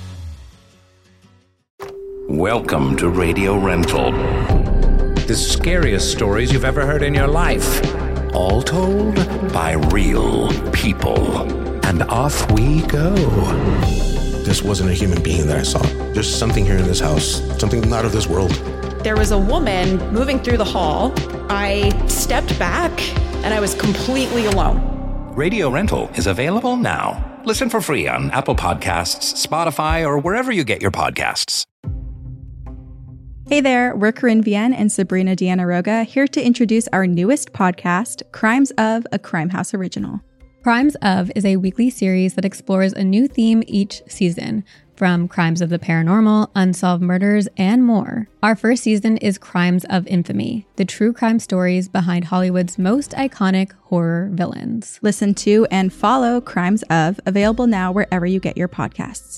[SPEAKER 4] Welcome to Radio Rental. The scariest stories you've ever heard in your life. All told by real people. And off we go.
[SPEAKER 5] This wasn't a human being that I saw. There's something here in this house, something not of this world.
[SPEAKER 6] There was a woman moving through the hall. I stepped back and I was completely alone.
[SPEAKER 4] Radio Rental is available now. Listen for free on Apple Podcasts, Spotify, or wherever you get your podcasts.
[SPEAKER 7] Hey there, we're Corinne Vienne and Sabrina Deanna Roga here to introduce our newest podcast, Crimes of, a Crime House original.
[SPEAKER 8] Crimes of is a weekly series that explores a new theme each season, from crimes of the paranormal, unsolved murders, and more. Our first season is Crimes of Infamy, the true crime stories behind Hollywood's most iconic horror villains.
[SPEAKER 7] Listen to and follow Crimes of, available now wherever you get your podcasts.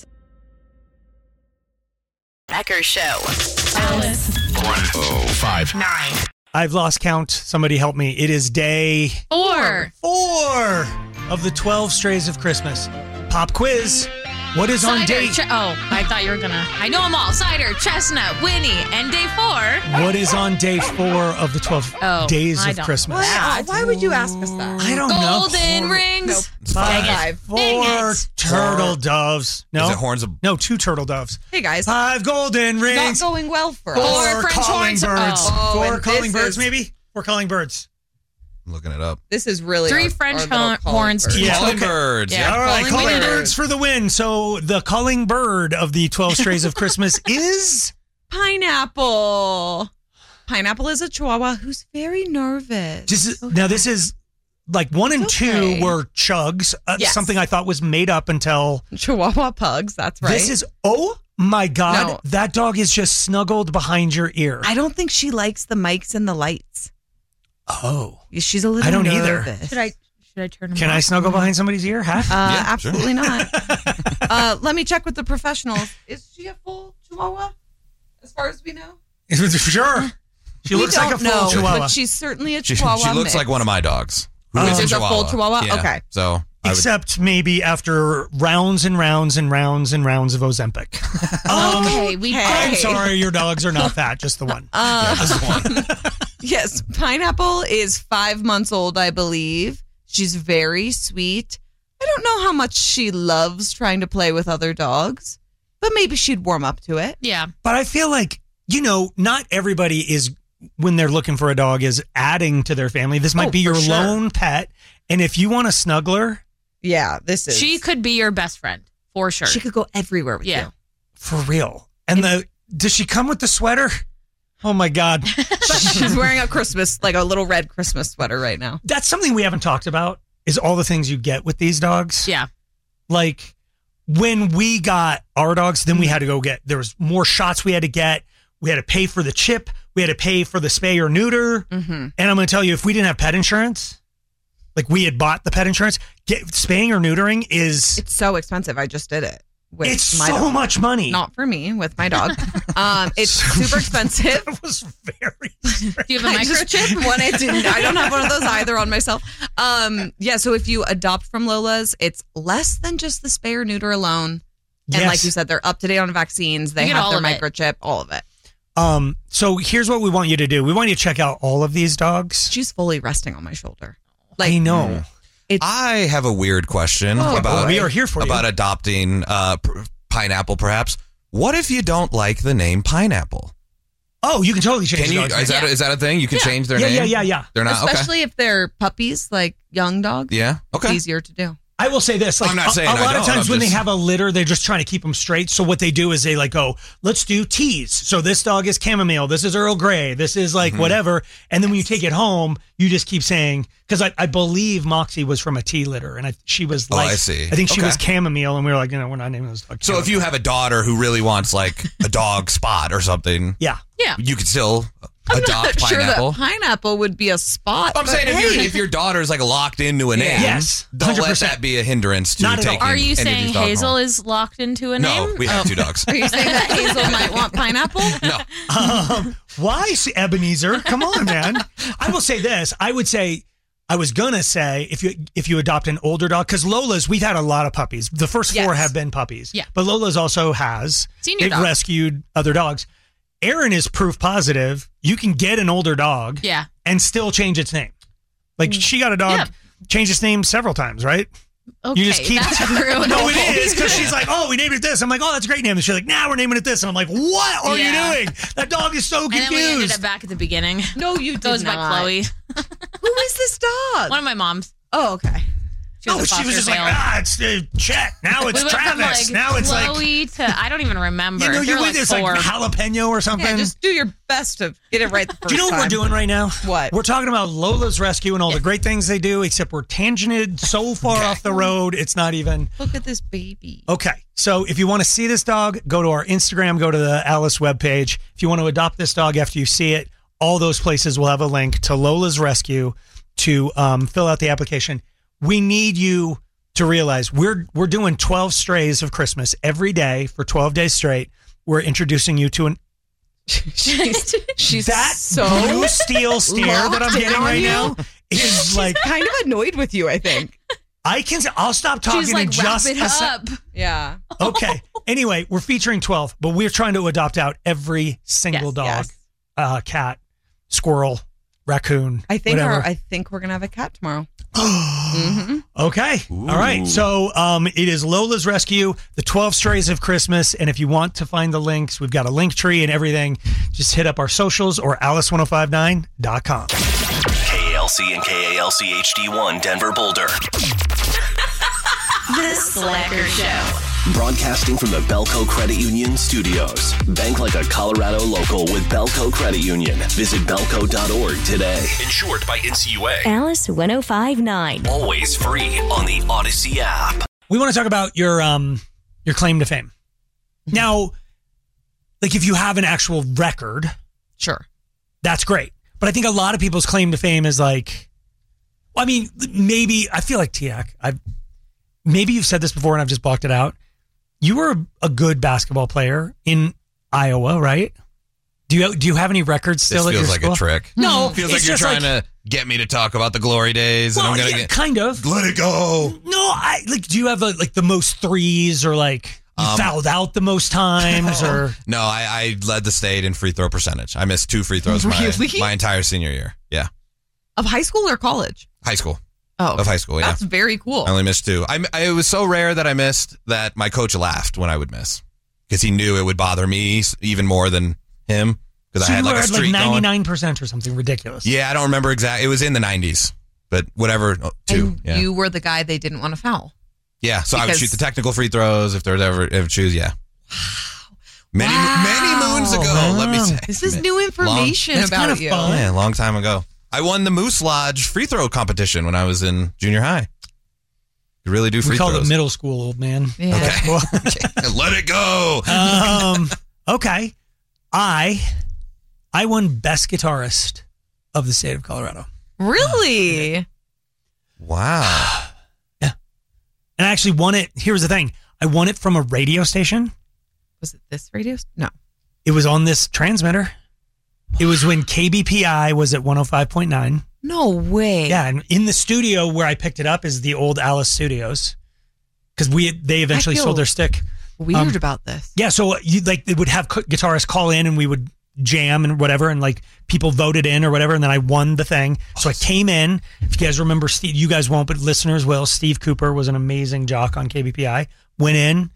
[SPEAKER 12] Becker Show.
[SPEAKER 10] Alice. 105.
[SPEAKER 12] 9.
[SPEAKER 13] I've lost count. Somebody help me. It is day
[SPEAKER 21] 4
[SPEAKER 13] of the 12 Strays of Christmas. Pop quiz. What is on day...
[SPEAKER 21] I thought you were going to... I know them all. Cider, chestnut, Winnie, and day 4.
[SPEAKER 13] What is on day 4 of the 12 days of Christmas?
[SPEAKER 11] Why would you ask us that?
[SPEAKER 13] I don't know.
[SPEAKER 21] Golden rings.
[SPEAKER 14] It's
[SPEAKER 13] 5, 4 turtle doves. No.
[SPEAKER 14] Is it horns of...
[SPEAKER 13] No, 2 turtle doves.
[SPEAKER 11] Hey, guys.
[SPEAKER 13] 5 golden rings.
[SPEAKER 11] Not going well for
[SPEAKER 13] 4
[SPEAKER 11] us.
[SPEAKER 21] French
[SPEAKER 13] calling
[SPEAKER 21] horns.
[SPEAKER 13] birds.
[SPEAKER 11] Oh,
[SPEAKER 13] 4
[SPEAKER 11] and
[SPEAKER 13] calling
[SPEAKER 11] this
[SPEAKER 13] birds,
[SPEAKER 11] is-
[SPEAKER 13] maybe? 4 calling birds.
[SPEAKER 14] I'm looking it up.
[SPEAKER 11] This is really
[SPEAKER 21] 3
[SPEAKER 11] our
[SPEAKER 21] French
[SPEAKER 11] little calling
[SPEAKER 21] horns.
[SPEAKER 11] bird.
[SPEAKER 13] Yeah,
[SPEAKER 14] Calling
[SPEAKER 13] okay.
[SPEAKER 14] birds.
[SPEAKER 21] Yeah.
[SPEAKER 13] All right,
[SPEAKER 21] Calling
[SPEAKER 13] calling
[SPEAKER 21] bird.
[SPEAKER 13] birds for the win. So the calling bird of the 12 Strays of Christmas is...
[SPEAKER 11] Pineapple. Pineapple is a chihuahua who's very nervous.
[SPEAKER 13] Now, this is like 1 and 2 were chugs,
[SPEAKER 11] Yes.
[SPEAKER 13] something I thought was made up until...
[SPEAKER 11] Chihuahua pugs, that's right.
[SPEAKER 13] This is, oh my God,
[SPEAKER 11] No.
[SPEAKER 13] that dog is just snuggled behind your ear.
[SPEAKER 11] I don't think she likes the mics and the lights.
[SPEAKER 13] Oh.
[SPEAKER 11] She's a little
[SPEAKER 13] I don't either.
[SPEAKER 11] nervous.
[SPEAKER 21] Should I turn them
[SPEAKER 13] Can I
[SPEAKER 21] off?
[SPEAKER 13] snuggle behind somebody's ear? Half?
[SPEAKER 11] Absolutely not. Let me check with the professionals. Is she a full chihuahua? As far as we know?
[SPEAKER 13] Sure. She
[SPEAKER 11] We
[SPEAKER 13] looks like a
[SPEAKER 11] don't
[SPEAKER 13] full
[SPEAKER 11] know,
[SPEAKER 13] chihuahua.
[SPEAKER 11] but she's certainly a
[SPEAKER 14] She
[SPEAKER 11] chihuahua.
[SPEAKER 14] looks like one of my dogs. Who is
[SPEAKER 11] Is a full chihuahua?
[SPEAKER 14] Yeah.
[SPEAKER 11] Okay.
[SPEAKER 14] So
[SPEAKER 13] Except maybe after rounds and rounds and rounds and rounds of Ozempic. I'm sorry, your dogs are not fat, just the one.
[SPEAKER 11] Yes, Pineapple is 5 months old, I believe. She's very sweet. I don't know how much she loves trying to play with other dogs, but maybe she'd warm up to it.
[SPEAKER 21] Yeah.
[SPEAKER 13] But I feel like, not everybody is, when they're looking for a dog, is adding to their family. This might be your
[SPEAKER 21] sure.
[SPEAKER 13] lone pet. And if you want a snuggler.
[SPEAKER 11] Yeah, this is.
[SPEAKER 21] She could be your best friend, for sure.
[SPEAKER 11] She could go everywhere with you.
[SPEAKER 13] For real. And does she come with the sweater? Oh my God.
[SPEAKER 11] She's wearing a little red Christmas sweater right now.
[SPEAKER 13] That's something we haven't talked about, is all the things you get with these dogs.
[SPEAKER 21] Yeah.
[SPEAKER 13] Like when we got our dogs, then we had to go there was more shots we had to get. We had to pay for the chip. We had to pay for the spay or neuter.
[SPEAKER 11] Mm-hmm.
[SPEAKER 13] And I'm going to tell you, if we didn't have pet insurance, like we had bought the pet insurance, spaying or neutering
[SPEAKER 11] It's so expensive. I just did it. With
[SPEAKER 13] it's
[SPEAKER 11] my
[SPEAKER 13] so
[SPEAKER 11] dog.
[SPEAKER 13] much money.
[SPEAKER 11] Not for me, with my dog. It's super expensive.
[SPEAKER 13] That was very.
[SPEAKER 21] Do you have a
[SPEAKER 11] I just
[SPEAKER 21] microchip?
[SPEAKER 11] I don't have one of those either on myself. So if you adopt from Lola's, it's less than just the spay or neuter alone. And
[SPEAKER 13] Yes.
[SPEAKER 11] like you said, they're up to date on vaccines. They
[SPEAKER 21] You get
[SPEAKER 11] have
[SPEAKER 21] all
[SPEAKER 11] their
[SPEAKER 21] of it.
[SPEAKER 11] microchip, all of it.
[SPEAKER 13] So here's what we want you to do. We want you to check out all of these dogs.
[SPEAKER 11] She's fully resting on my shoulder.
[SPEAKER 13] I know.
[SPEAKER 14] I have a weird question
[SPEAKER 11] Oh,
[SPEAKER 14] about
[SPEAKER 13] we are here for
[SPEAKER 14] about
[SPEAKER 13] you.
[SPEAKER 14] adopting Pineapple. Perhaps. What if you don't like the name Pineapple?
[SPEAKER 13] Oh, you can totally change.
[SPEAKER 14] Can you?
[SPEAKER 13] the dog's name.
[SPEAKER 14] Is that a thing? You can change their
[SPEAKER 13] Yeah,
[SPEAKER 14] name.
[SPEAKER 13] yeah.
[SPEAKER 14] They're not
[SPEAKER 11] Especially if they're puppies, like young dogs.
[SPEAKER 14] Yeah. Okay.
[SPEAKER 11] It's easier to do.
[SPEAKER 13] I will say this: like
[SPEAKER 14] I'm not saying
[SPEAKER 13] a
[SPEAKER 14] I
[SPEAKER 13] lot of
[SPEAKER 14] don't,
[SPEAKER 13] times
[SPEAKER 14] I'm
[SPEAKER 13] when they
[SPEAKER 14] just-
[SPEAKER 13] have a litter, they're just trying to keep them straight. So what they do is they go, let's do teas. So this dog is chamomile. This is Earl Grey. This is like whatever. And then when you take it home, you just keep saying, because I believe Moxie was from a tea litter, and she was like,
[SPEAKER 14] I see.
[SPEAKER 13] I think she
[SPEAKER 14] Okay.
[SPEAKER 13] was chamomile, and we were like, we're not naming this dog.
[SPEAKER 14] So if you have a daughter who really wants like a dog spot or something,
[SPEAKER 13] yeah,
[SPEAKER 14] you could still
[SPEAKER 11] I'm
[SPEAKER 14] adopt
[SPEAKER 11] not sure
[SPEAKER 14] Pineapple.
[SPEAKER 11] that Pineapple would be a spot.
[SPEAKER 14] I'm
[SPEAKER 11] but
[SPEAKER 14] saying
[SPEAKER 11] hey.
[SPEAKER 14] if your daughter's like locked into a name,
[SPEAKER 13] Yes,
[SPEAKER 14] don't let
[SPEAKER 13] 100%.
[SPEAKER 14] that be a hindrance to
[SPEAKER 13] Not at all.
[SPEAKER 14] taking
[SPEAKER 21] Are you
[SPEAKER 14] any of
[SPEAKER 21] saying
[SPEAKER 14] these dogs
[SPEAKER 21] Hazel
[SPEAKER 14] home.
[SPEAKER 21] is locked into a
[SPEAKER 14] No,
[SPEAKER 21] name?
[SPEAKER 14] we have 2 dogs.
[SPEAKER 11] Are you saying that Hazel might want Pineapple?
[SPEAKER 14] No.
[SPEAKER 13] Why, Ebenezer? Come on, man. I will say this. I was gonna say if you adopt an older dog, because Lola's, we've had a lot of puppies. The first 4 have been puppies.
[SPEAKER 21] Yeah.
[SPEAKER 13] But Lola's also has
[SPEAKER 21] Senior dog.
[SPEAKER 13] rescued other dogs. Aaron is proof positive. You can get an older dog
[SPEAKER 21] Yeah.
[SPEAKER 13] and still change its name. Like she got a dog,
[SPEAKER 21] Yeah.
[SPEAKER 13] changed its name several times, right?
[SPEAKER 21] Okay,
[SPEAKER 13] You just keep
[SPEAKER 21] that's rude.
[SPEAKER 13] No, it is, because she's like, oh, we named it this. I'm like, oh, that's a great name. And she's like, nah, we're naming it this. And I'm like, what are
[SPEAKER 21] Yeah.
[SPEAKER 13] you doing? That dog is so
[SPEAKER 21] And then we ended
[SPEAKER 13] confused.
[SPEAKER 21] up back at the beginning.
[SPEAKER 11] No, you did
[SPEAKER 21] Goes
[SPEAKER 11] not.
[SPEAKER 21] by Chloe.
[SPEAKER 11] Who is this dog?
[SPEAKER 21] One of my moms.
[SPEAKER 11] Oh, okay.
[SPEAKER 21] the
[SPEAKER 13] she was
[SPEAKER 21] Foster
[SPEAKER 13] just like,
[SPEAKER 21] sale.
[SPEAKER 13] it's Chet. Now it's
[SPEAKER 21] We went from,
[SPEAKER 13] Travis. Now it's like
[SPEAKER 21] Chloe to I don't even remember.
[SPEAKER 13] you know,
[SPEAKER 21] There
[SPEAKER 13] you
[SPEAKER 21] were
[SPEAKER 13] went this like
[SPEAKER 21] 4.
[SPEAKER 13] jalapeno or something.
[SPEAKER 11] Yeah, just do your best to get it right the first
[SPEAKER 13] Do you know what we're
[SPEAKER 11] time.
[SPEAKER 13] doing right now?
[SPEAKER 11] What?
[SPEAKER 13] We're talking about Lola's Rescue and all the great things they do, except we're tangented so far off the road, it's not even.
[SPEAKER 11] Look at this baby.
[SPEAKER 13] Okay, so if you want to see this dog, go to our Instagram, go to the Alice webpage. If you want to adopt this dog after you see it, all those places will have a link to Lola's Rescue to fill out the application. We need you to realize we're doing 12 strays of Christmas every day for 12 days straight. We're introducing you to an
[SPEAKER 11] She's
[SPEAKER 13] that
[SPEAKER 11] so
[SPEAKER 13] blue steel stare that I'm
[SPEAKER 11] locked in
[SPEAKER 13] getting
[SPEAKER 11] on
[SPEAKER 13] right
[SPEAKER 11] you.
[SPEAKER 13] now is
[SPEAKER 11] She's
[SPEAKER 13] like
[SPEAKER 11] kind of annoyed with you, I think.
[SPEAKER 13] I'll stop talking
[SPEAKER 21] She's like,
[SPEAKER 13] in just
[SPEAKER 21] wrap it
[SPEAKER 13] a sec.
[SPEAKER 21] up.
[SPEAKER 11] Yeah.
[SPEAKER 13] Okay. Anyway, we're featuring 12, but we're trying to adopt out every single dog, cat, squirrel, raccoon.
[SPEAKER 11] I think
[SPEAKER 13] whatever.
[SPEAKER 11] I think we're gonna have a cat tomorrow.
[SPEAKER 13] Okay. All right. So it is Lola's Rescue, the 12 Strays of Christmas. And if you want to find the links, we've got a link tree and everything. Just hit up our socials or alice1059.com.
[SPEAKER 9] KALC and KALC HD1 Denver Boulder.
[SPEAKER 12] The Slacker Show.
[SPEAKER 9] Broadcasting from the Belco Credit Union studios. Bank like a Colorado local with Belco Credit Union. Visit belco.org today. Insured by NCUA.
[SPEAKER 12] Alice 1059.
[SPEAKER 9] Always free on the Odyssey app.
[SPEAKER 13] We want to talk about your claim to fame. Now, like if you have an actual record,
[SPEAKER 11] sure,
[SPEAKER 13] that's great. But I think a lot of people's claim to fame is like, well, I mean, maybe I feel like Tiak. Maybe you've said this before and I've just blocked it out. You were a good basketball player in Iowa, right? Do you have any records still?
[SPEAKER 14] This
[SPEAKER 13] at
[SPEAKER 14] feels
[SPEAKER 13] your
[SPEAKER 14] like
[SPEAKER 13] school?
[SPEAKER 14] a trick.
[SPEAKER 13] No,
[SPEAKER 14] feels like you're trying to get me to talk about the glory days,
[SPEAKER 13] Well,
[SPEAKER 14] and I'm gonna
[SPEAKER 13] yeah,
[SPEAKER 14] get
[SPEAKER 13] kind of.
[SPEAKER 14] let it go.
[SPEAKER 13] No, do you have like the most threes or like you fouled out the most times or?
[SPEAKER 14] No, I led the state in free throw percentage. I missed 2 free throws
[SPEAKER 11] Really?
[SPEAKER 14] my entire senior year. Yeah,
[SPEAKER 11] Of high school or college?
[SPEAKER 14] high school.
[SPEAKER 11] Oh,
[SPEAKER 14] Of high school. Yeah,
[SPEAKER 11] that's very cool.
[SPEAKER 14] I only missed 2. It was so rare that I missed that my coach laughed when I would miss because he knew it would bother me even more than him because
[SPEAKER 13] So
[SPEAKER 14] I had
[SPEAKER 13] you
[SPEAKER 14] like
[SPEAKER 13] were
[SPEAKER 14] a
[SPEAKER 13] at
[SPEAKER 14] streak going.
[SPEAKER 13] 99% or something ridiculous.
[SPEAKER 14] Yeah, I don't remember exactly. It was in the 90s, but whatever. 2.
[SPEAKER 11] And
[SPEAKER 14] Yeah.
[SPEAKER 11] you were the guy they didn't want to foul.
[SPEAKER 14] Yeah, so I would
[SPEAKER 11] Because-
[SPEAKER 14] shoot the technical free throws if there was ever choose. Yeah. Many moons ago, let me say.
[SPEAKER 11] This is new information about you.
[SPEAKER 14] Yeah, a long time ago. I won the Moose Lodge free throw competition when I was in junior high. You really do free
[SPEAKER 13] We call
[SPEAKER 14] throws.
[SPEAKER 13] it middle school, old man.
[SPEAKER 11] Yeah.
[SPEAKER 14] Okay. Let it go.
[SPEAKER 13] Okay. I won best guitarist of the state of Colorado.
[SPEAKER 11] Really?
[SPEAKER 14] Wow.
[SPEAKER 13] Yeah. And I actually won it. Here's the thing. I won it from a radio station.
[SPEAKER 11] Was it this radio? No.
[SPEAKER 13] It was on this transmitter. It was when KBPI was at 105.9.
[SPEAKER 11] No way.
[SPEAKER 13] Yeah, and in the studio where I picked it up is the old Alice Studios because they eventually
[SPEAKER 11] feel
[SPEAKER 13] sold their stick.
[SPEAKER 11] Weird about this.
[SPEAKER 13] Yeah, so they would have guitarists call in and we would jam and whatever, and like people voted in or whatever, and then I won the thing. So I came in. If you guys remember, Steve, you guys won't, but listeners will. Steve Cooper was an amazing jock on KBPI. Went in,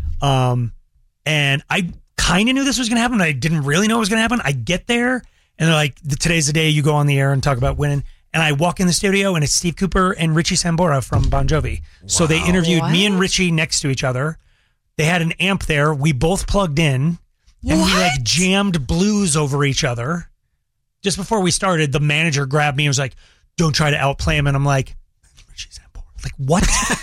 [SPEAKER 13] and I kind of knew this was going to happen, but I didn't really know it was going to happen. I get there, and they're like, "Today's the day you go on the air and talk about winning." And I walk in the studio, and it's Steve Cooper and Richie Sambora from Bon Jovi. So they interviewed me and Richie next to each other. They had an amp there. We both plugged in, and we like jammed blues over each other. Just before we started, the manager grabbed me and was like, "Don't try to outplay him." And I'm like, "Richie Sambora." Like, what?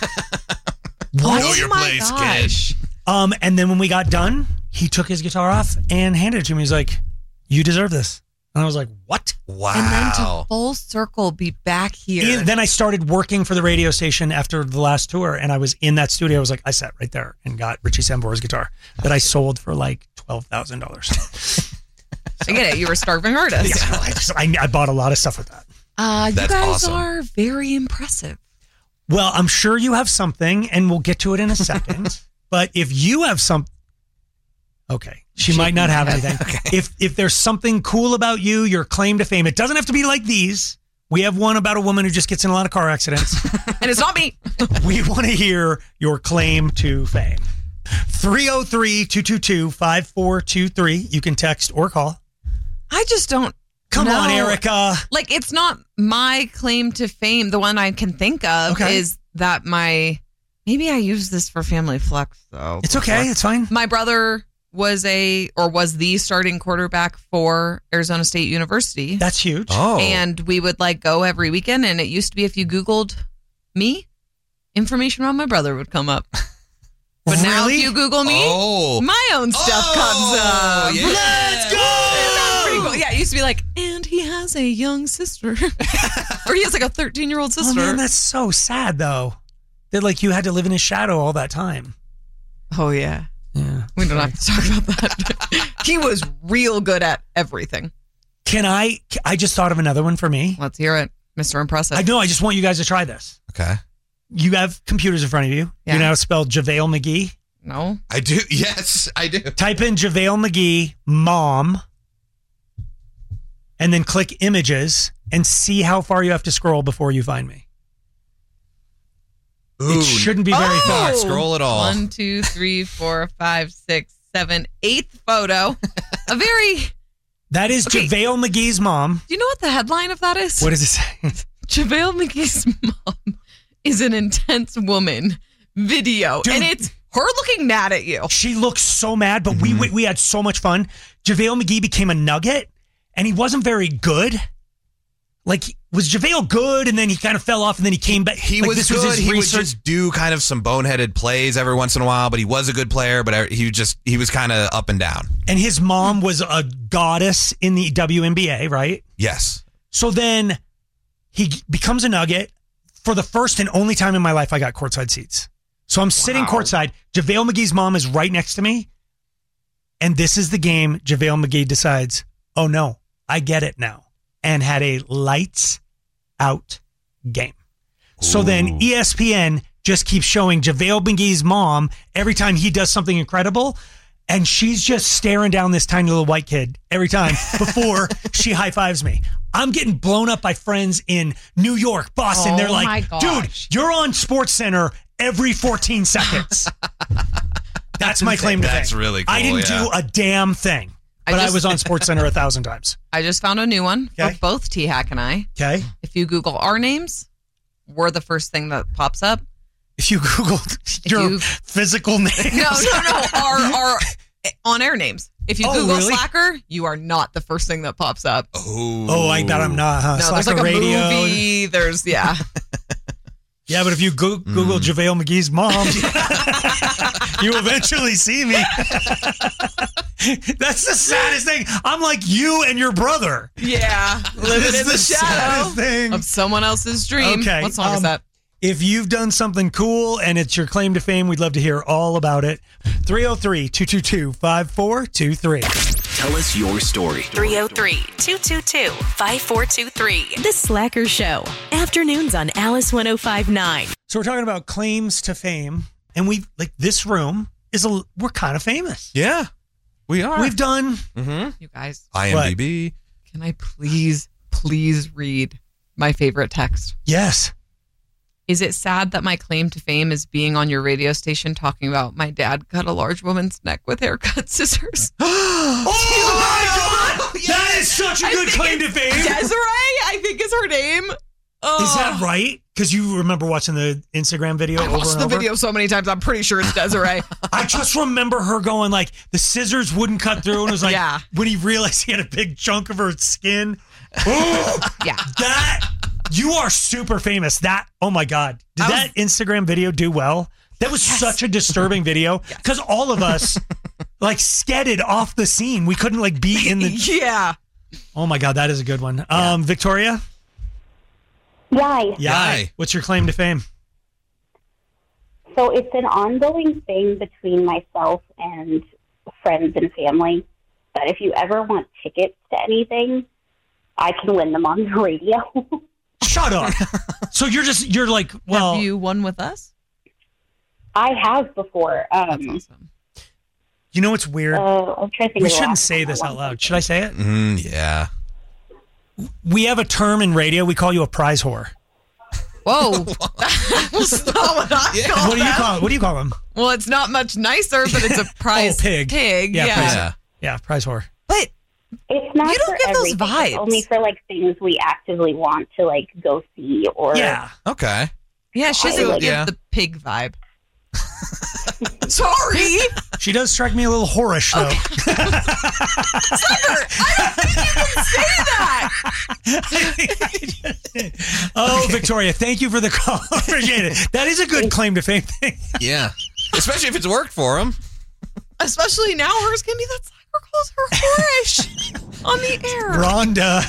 [SPEAKER 13] What?
[SPEAKER 14] Know your place, kid.
[SPEAKER 13] And then when we got done, he took his guitar off and handed it to me. He's like, "You deserve this." And I was like, "What?"
[SPEAKER 14] Wow.
[SPEAKER 11] And then to full circle be back here.
[SPEAKER 13] And then I started working for the radio station after the last tour, and I was in that studio. I was like, I sat right there and got Richie Sambora's guitar that I sold for like $12,000.
[SPEAKER 11] I get it. You were a starving artist.
[SPEAKER 13] Yeah, I bought a lot of stuff with that.
[SPEAKER 11] You
[SPEAKER 13] That's
[SPEAKER 11] guys
[SPEAKER 13] awesome.
[SPEAKER 11] are very impressive.
[SPEAKER 13] Well, I'm sure you have something, and we'll get to it in a second. But if you have some, okay, she might not have anything. Okay. If there's something cool about you, your claim to fame, it doesn't have to be like these. We have one about a woman who just gets in a lot of car accidents.
[SPEAKER 11] And it's not me.
[SPEAKER 13] We want to hear your claim to fame. 303-222-5423. You can text or call.
[SPEAKER 11] I just don't.
[SPEAKER 13] Come
[SPEAKER 11] know.
[SPEAKER 13] on, Erica.
[SPEAKER 11] Like, it's not my claim to fame. The one I can think of is that maybe I use this for family flex though.
[SPEAKER 13] It's okay. It's fine.
[SPEAKER 11] My brother was the starting quarterback for Arizona State University.
[SPEAKER 13] That's huge.
[SPEAKER 14] Oh.
[SPEAKER 11] And we would like go every weekend. And it used to be if you Googled me, information on my brother would come up. But now if you Google me, my own stuff comes up.
[SPEAKER 14] Yeah.
[SPEAKER 11] Let's go! That's pretty cool. Yeah, it used to be like, and he has a young sister. Or he has like a 13-year-old sister.
[SPEAKER 13] Oh man, that's so sad though. That like you had to live in his shadow all that time.
[SPEAKER 11] Oh yeah.
[SPEAKER 13] Yeah.
[SPEAKER 11] We don't have to talk about that. He was real good at everything.
[SPEAKER 13] I just thought of another one for me.
[SPEAKER 11] Let's hear it, Mr. Impressive.
[SPEAKER 13] I know. I just want you guys to try this.
[SPEAKER 14] Okay.
[SPEAKER 13] You have computers in front of you.
[SPEAKER 11] Yeah.
[SPEAKER 13] You know how to spell JaVale McGee?
[SPEAKER 11] No.
[SPEAKER 14] I do. Yes, I do.
[SPEAKER 13] Type in JaVale McGee, mom, and then click images and see how far you have to scroll before you find me.
[SPEAKER 14] Ooh.
[SPEAKER 13] It shouldn't be very far.
[SPEAKER 14] Scroll it all.
[SPEAKER 11] 1, 2, 3, 4, 5, 6, 7, 8th photo. A very...
[SPEAKER 13] That is JaVale McGee's mom.
[SPEAKER 11] Do you know what the headline of that is?
[SPEAKER 13] What does it say?
[SPEAKER 11] JaVale McGee's mom is an intense woman video.
[SPEAKER 13] Dude.
[SPEAKER 11] And it's her looking mad at you.
[SPEAKER 13] She looks so mad, but we had so much fun. JaVale McGee became a Nugget, and he wasn't very good. Like, was JaVale good, and then he kind of fell off, and then he came back?
[SPEAKER 14] He
[SPEAKER 13] like,
[SPEAKER 14] was
[SPEAKER 13] this
[SPEAKER 14] good.
[SPEAKER 13] Was his
[SPEAKER 14] he
[SPEAKER 13] research.
[SPEAKER 14] would just do kind of some boneheaded plays every once in a while, but he was a good player, but he was kind of up and down.
[SPEAKER 13] And his mom was a goddess in the WNBA, right?
[SPEAKER 14] Yes.
[SPEAKER 13] So then he becomes a Nugget. For the first and only time in my life, I got courtside seats. So I'm sitting courtside. JaVale McGee's mom is right next to me. And this is the game JaVale McGee decides, oh no, I get it now. And had a lights out game. So then ESPN just keeps showing JaVale McGee's mom every time he does something incredible. And she's just staring down this tiny little white kid every time before she high fives me. I'm getting blown up by friends in New York, Boston.
[SPEAKER 11] Oh,
[SPEAKER 13] They're like,
[SPEAKER 11] my
[SPEAKER 13] dude,
[SPEAKER 11] gosh.
[SPEAKER 13] you're on SportsCenter every 14 seconds. That's my claim to fame.
[SPEAKER 14] That's really cool.
[SPEAKER 13] I didn't do a damn thing, but I was on SportsCenter 1,000 times.
[SPEAKER 11] I just found a new one for both T-Hack and I.
[SPEAKER 13] Okay.
[SPEAKER 11] If you Google our names, we're the first thing that pops up.
[SPEAKER 13] If you Google your physical names.
[SPEAKER 11] No. Our on-air names. If you Google
[SPEAKER 13] really?
[SPEAKER 11] Slacker, you are not the first thing that pops up.
[SPEAKER 13] Oh, I bet I'm not, huh?
[SPEAKER 11] No,
[SPEAKER 13] Slacker
[SPEAKER 11] there's like a
[SPEAKER 13] radio.
[SPEAKER 11] movie. There's, yeah.
[SPEAKER 13] Yeah, but if you Google JaVale McGee's mom, you eventually see me. That's the saddest thing. I'm like you and your brother.
[SPEAKER 11] Yeah. Living in the shadow
[SPEAKER 13] thing
[SPEAKER 11] of someone else's dream.
[SPEAKER 13] Okay.
[SPEAKER 11] What song is that?
[SPEAKER 13] If you've done something cool and it's your claim to fame, we'd love to hear all about it. 303-222-5423.
[SPEAKER 9] Tell us your story.
[SPEAKER 12] 303-222-5423. The Slacker Show. Afternoons on Alice 105.9.
[SPEAKER 13] So we're talking about claims to fame, and this room we're kind of famous.
[SPEAKER 14] Yeah, we are.
[SPEAKER 13] We've done
[SPEAKER 11] You guys.
[SPEAKER 14] IMDb.
[SPEAKER 11] Can I please read my favorite text?
[SPEAKER 13] Yes.
[SPEAKER 11] Is it sad that my claim to fame is being on your radio station talking about my dad cut a large woman's neck with haircut scissors?
[SPEAKER 13] Oh my God! That is such a good claim to fame.
[SPEAKER 11] Desiree, I think is her name.
[SPEAKER 13] Is that right? Because you remember watching the Instagram video
[SPEAKER 11] I
[SPEAKER 13] over
[SPEAKER 11] watched
[SPEAKER 13] and
[SPEAKER 11] the
[SPEAKER 13] over?
[SPEAKER 11] video so many times. I'm pretty sure it's Desiree.
[SPEAKER 13] I just remember her going like, the scissors wouldn't cut through. And it was like, when he realized he had a big chunk of her skin.
[SPEAKER 11] Yeah.
[SPEAKER 13] You are super famous. Oh my God. Did that Instagram video do well? That was such a disturbing video because all of us skedded off the scene. We couldn't be in the.
[SPEAKER 11] Yeah.
[SPEAKER 13] Oh my God. That is a good one. Victoria?
[SPEAKER 18] Yay.
[SPEAKER 13] Yay. What's your claim to fame?
[SPEAKER 18] So it's an ongoing thing between myself and friends and family that if you ever want tickets to anything, I can win them on the radio.
[SPEAKER 13] Shut up. So you're like, well.
[SPEAKER 11] Have you won with us?
[SPEAKER 18] I have before.
[SPEAKER 11] That's awesome.
[SPEAKER 13] You know what's weird?
[SPEAKER 18] I'm trying to think
[SPEAKER 13] we
[SPEAKER 18] of the
[SPEAKER 13] shouldn't
[SPEAKER 18] last
[SPEAKER 13] say
[SPEAKER 18] one
[SPEAKER 13] this
[SPEAKER 18] I
[SPEAKER 13] out
[SPEAKER 18] won.
[SPEAKER 13] loud. Should I say it?
[SPEAKER 14] Yeah.
[SPEAKER 13] We have a term in radio. We call you a prize whore.
[SPEAKER 11] Whoa. That's not what I call
[SPEAKER 13] What do you call it? What do you call them?
[SPEAKER 11] Well, it's not much nicer, but it's a prize
[SPEAKER 13] pig.
[SPEAKER 11] Pig.
[SPEAKER 13] Yeah. Prize whore.
[SPEAKER 11] But
[SPEAKER 18] it's not
[SPEAKER 11] you don't
[SPEAKER 18] for
[SPEAKER 11] get those
[SPEAKER 18] everything.
[SPEAKER 11] vibes.
[SPEAKER 18] It's only for things we actively want to go see or
[SPEAKER 14] Okay.
[SPEAKER 11] Yeah, she doesn't give the pig vibe. Sorry.
[SPEAKER 13] She does strike me a little whorish, though.
[SPEAKER 11] Sucker, I don't think you can say that.
[SPEAKER 13] Oh, Victoria, thank you for the call. Appreciate it. That is a good claim to fame thing.
[SPEAKER 14] Yeah. Especially if it's worked for him.
[SPEAKER 11] Especially now, hers can be that Slacker calls her whorish on the air.
[SPEAKER 13] Rhonda.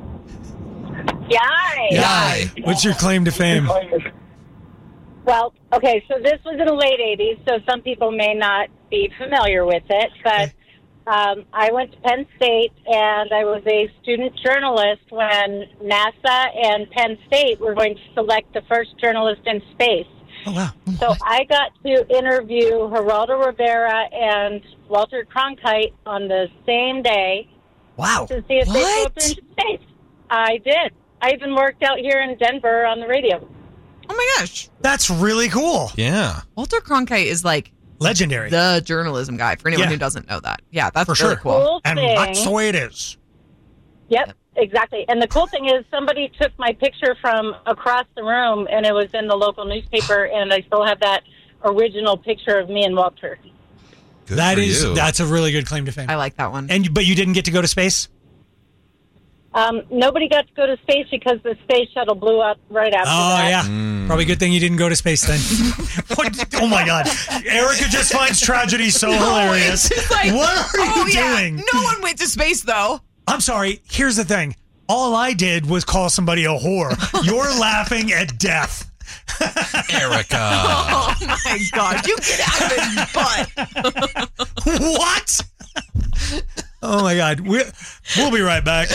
[SPEAKER 18] Yay.
[SPEAKER 13] What's your claim to fame?
[SPEAKER 16] Well, okay, so this was in the late 80s, so some people may not be familiar with it, but I went to Penn State, and I was a student journalist when NASA and Penn State were going to select the first journalist in space.
[SPEAKER 13] Oh, wow.
[SPEAKER 16] So I got to interview Geraldo Rivera and Walter Cronkite on the same day.
[SPEAKER 13] Wow.
[SPEAKER 16] To see if they flew up into space. I did. I even worked out here in Denver on the radio.
[SPEAKER 11] Oh my gosh.
[SPEAKER 13] That's really cool.
[SPEAKER 14] Yeah.
[SPEAKER 11] Walter Cronkite is like
[SPEAKER 13] legendary.
[SPEAKER 11] The journalism guy for anyone who doesn't know that. Yeah, that's
[SPEAKER 13] for
[SPEAKER 11] really
[SPEAKER 13] sure.
[SPEAKER 11] cool.
[SPEAKER 13] And that's the way it is.
[SPEAKER 16] Yep, exactly. And the cool thing is somebody took my picture from across the room and it was in the local newspaper and I still have that original picture of me and Walter.
[SPEAKER 13] That's a really good claim to fame.
[SPEAKER 11] I like that one.
[SPEAKER 13] But you didn't get to go to space?
[SPEAKER 16] Nobody got to go to space because the space shuttle blew up right after that.
[SPEAKER 13] Oh, yeah. Probably a good thing you didn't go to space then. Oh, my God. Erica just finds tragedy so hilarious.
[SPEAKER 11] It's like,
[SPEAKER 13] what are you doing?
[SPEAKER 11] No one went to space, though.
[SPEAKER 13] I'm sorry. Here's the thing. All I did was call somebody a whore. You're laughing at death.
[SPEAKER 14] Erica.
[SPEAKER 11] Oh, my God. You get out of his butt.
[SPEAKER 13] What? Oh, my God. We'll be right back.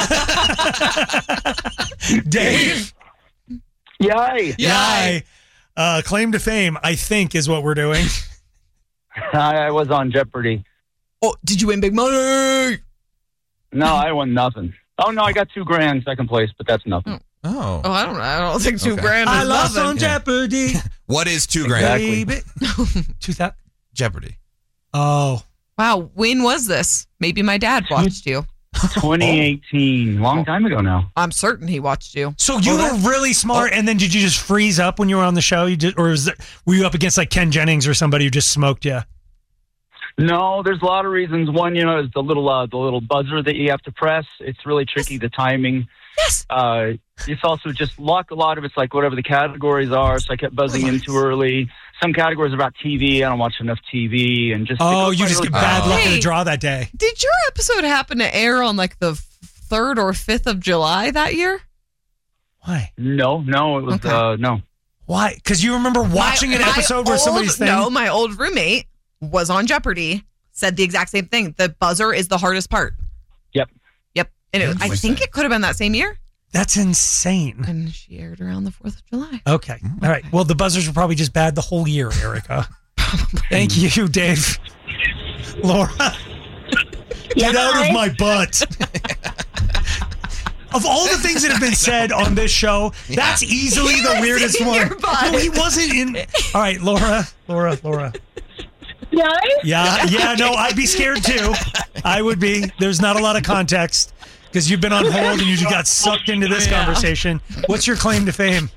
[SPEAKER 13] Dave.
[SPEAKER 22] Yay.
[SPEAKER 13] Claim to fame, I think, is what we're doing.
[SPEAKER 22] I was on Jeopardy.
[SPEAKER 11] Oh, did you win big money?
[SPEAKER 22] No, I won nothing. Oh, no, I got $2,000 second place, but that's nothing.
[SPEAKER 14] Oh.
[SPEAKER 11] Oh, I don't think $2,000 is
[SPEAKER 13] I lost
[SPEAKER 11] nothing.
[SPEAKER 13] on Jeopardy.
[SPEAKER 14] What is $2,000?
[SPEAKER 22] Exactly.
[SPEAKER 13] 2,000.
[SPEAKER 14] Jeopardy.
[SPEAKER 13] Oh.
[SPEAKER 11] Wow, when was this? Maybe my dad watched you.
[SPEAKER 22] 2018. Long time ago now.
[SPEAKER 11] I'm certain he watched you.
[SPEAKER 13] So you were really smart, and then did you just freeze up when you were on the show? Were you up against like Ken Jennings or somebody who just smoked you?
[SPEAKER 22] No, there's a lot of reasons. One, is the little buzzer that you have to press. It's really tricky, the timing.
[SPEAKER 11] Yes.
[SPEAKER 22] It's also just luck. A lot of it's like whatever the categories are. So I kept buzzing in too early. Some categories are about TV. I don't watch enough TV, and just
[SPEAKER 13] you just get bad luck in the draw that day.
[SPEAKER 11] Did your episode happen to air on like the 3rd or 5th of July that year?
[SPEAKER 13] Why?
[SPEAKER 22] No, it was no.
[SPEAKER 13] Why? Because you remember watching an episode where somebody's thing.
[SPEAKER 11] No, my old roommate was on Jeopardy. Said the exact same thing. The buzzer is the hardest part.
[SPEAKER 22] Yep.
[SPEAKER 11] And I think it could have been that same year.
[SPEAKER 13] That's insane.
[SPEAKER 11] And she aired around the 4th of July.
[SPEAKER 13] Okay. All right. Well, the buzzers were probably just bad the whole year, Erica. Thank you, Dave. Laura, get out of my butt. Of all the things that have been said on this show, that's easily the weirdest one. No, he wasn't in. All right, Laura. Yeah, no, I'd be scared too. I would be. There's not a lot of context because you've been on hold and you just got sucked into this conversation. What's your claim to fame?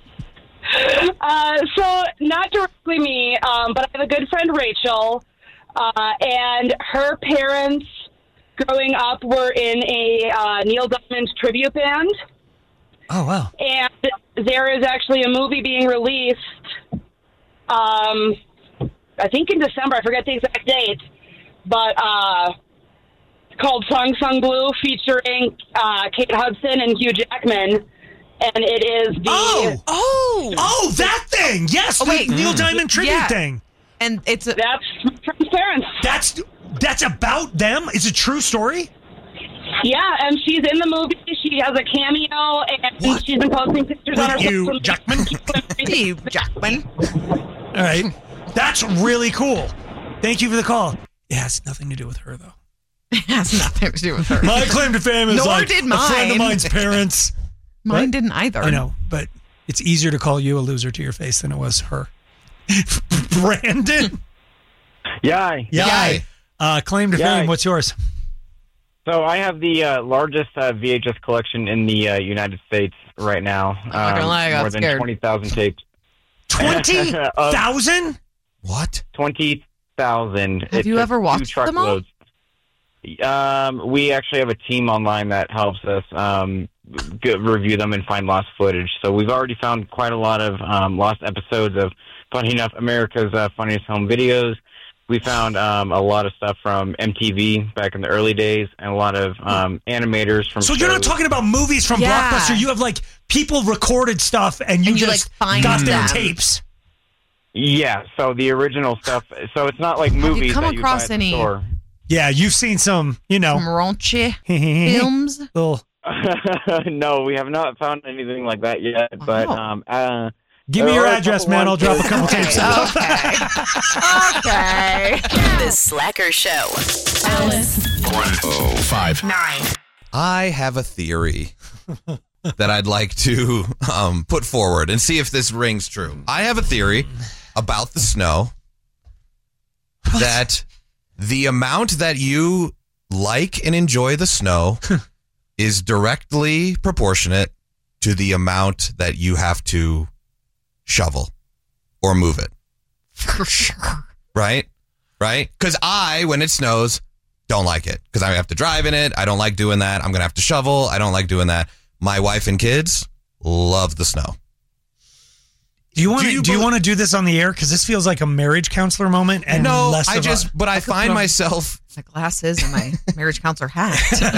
[SPEAKER 23] So not directly me, but I have a good friend, Rachel, and her parents growing up were in a Neil Diamond tribute band.
[SPEAKER 13] Oh, wow.
[SPEAKER 23] And there is actually a movie being released, I think in December, I forget the exact date, but called Song Sung Blue, featuring Kate Hudson and Hugh Jackman. And it is the...
[SPEAKER 13] Oh, that thing! Yes, the Neil Diamond tribute thing.
[SPEAKER 11] And it's...
[SPEAKER 23] That's my friend's parents.
[SPEAKER 13] That's about them? It's a true story?
[SPEAKER 23] Yeah, and she's in the movie. She has a cameo, and she's been posting pictures on her
[SPEAKER 13] Hugh Jackman?
[SPEAKER 11] Hugh Jackman.
[SPEAKER 13] All right. That's really cool. Thank you for the call. It has nothing to do with her, though.
[SPEAKER 11] It has nothing to do with her.
[SPEAKER 13] My claim to fame is
[SPEAKER 11] Nor
[SPEAKER 13] like
[SPEAKER 11] did
[SPEAKER 13] a friend of
[SPEAKER 11] mine.
[SPEAKER 13] mine's parents.
[SPEAKER 11] Mine
[SPEAKER 13] What?
[SPEAKER 11] didn't either.
[SPEAKER 13] I know, but it's easier to call you a loser to your face than it was her. Brandon?
[SPEAKER 24] Yay.
[SPEAKER 13] Claim to fame, what's yours?
[SPEAKER 24] So I have the largest VHS collection in the United States right now.
[SPEAKER 11] I'm not gonna lie, I got
[SPEAKER 24] more than
[SPEAKER 11] scared.
[SPEAKER 24] 20,000 tapes.
[SPEAKER 13] 20,000?
[SPEAKER 14] What?
[SPEAKER 24] 20,000.
[SPEAKER 11] Have you ever watched them all?
[SPEAKER 24] We actually have a team online that helps us review them and find lost footage. So we've already found quite a lot of lost episodes of, funny enough, America's Funniest Home Videos. We found a lot of stuff from MTV back in the early days, and a lot of animators from.
[SPEAKER 13] So you're not talking about movies from Blockbuster. You have like people recorded stuff, and you just got their tapes.
[SPEAKER 24] Yeah. So the original stuff. So it's not like movies.
[SPEAKER 11] Have you come
[SPEAKER 24] that
[SPEAKER 11] across
[SPEAKER 24] you buy at
[SPEAKER 11] any?
[SPEAKER 24] the store.
[SPEAKER 13] Yeah, you've seen some,
[SPEAKER 11] some raunchy films.
[SPEAKER 24] No, we have not found anything like that yet. But
[SPEAKER 13] give me your address, man. I'll drop a couple tapes.
[SPEAKER 12] Okay. The Slacker Show. Alice.
[SPEAKER 10] 105.
[SPEAKER 12] 9.
[SPEAKER 14] I have a theory that I'd like to put forward and see if this rings true. I have a theory about the snow that the amount that you like and enjoy the snow is directly proportionate to the amount that you have to shovel or move it.
[SPEAKER 11] For sure.
[SPEAKER 14] Right? Because when it snows, don't like it. Because I have to drive in it. I don't like doing that. I'm going to have to shovel. I don't like doing that. My wife and kids love the snow.
[SPEAKER 13] Do you want to do this on the air? Because this feels like a marriage counselor moment, and less of
[SPEAKER 14] but I find myself
[SPEAKER 11] my glasses and my marriage counselor hat.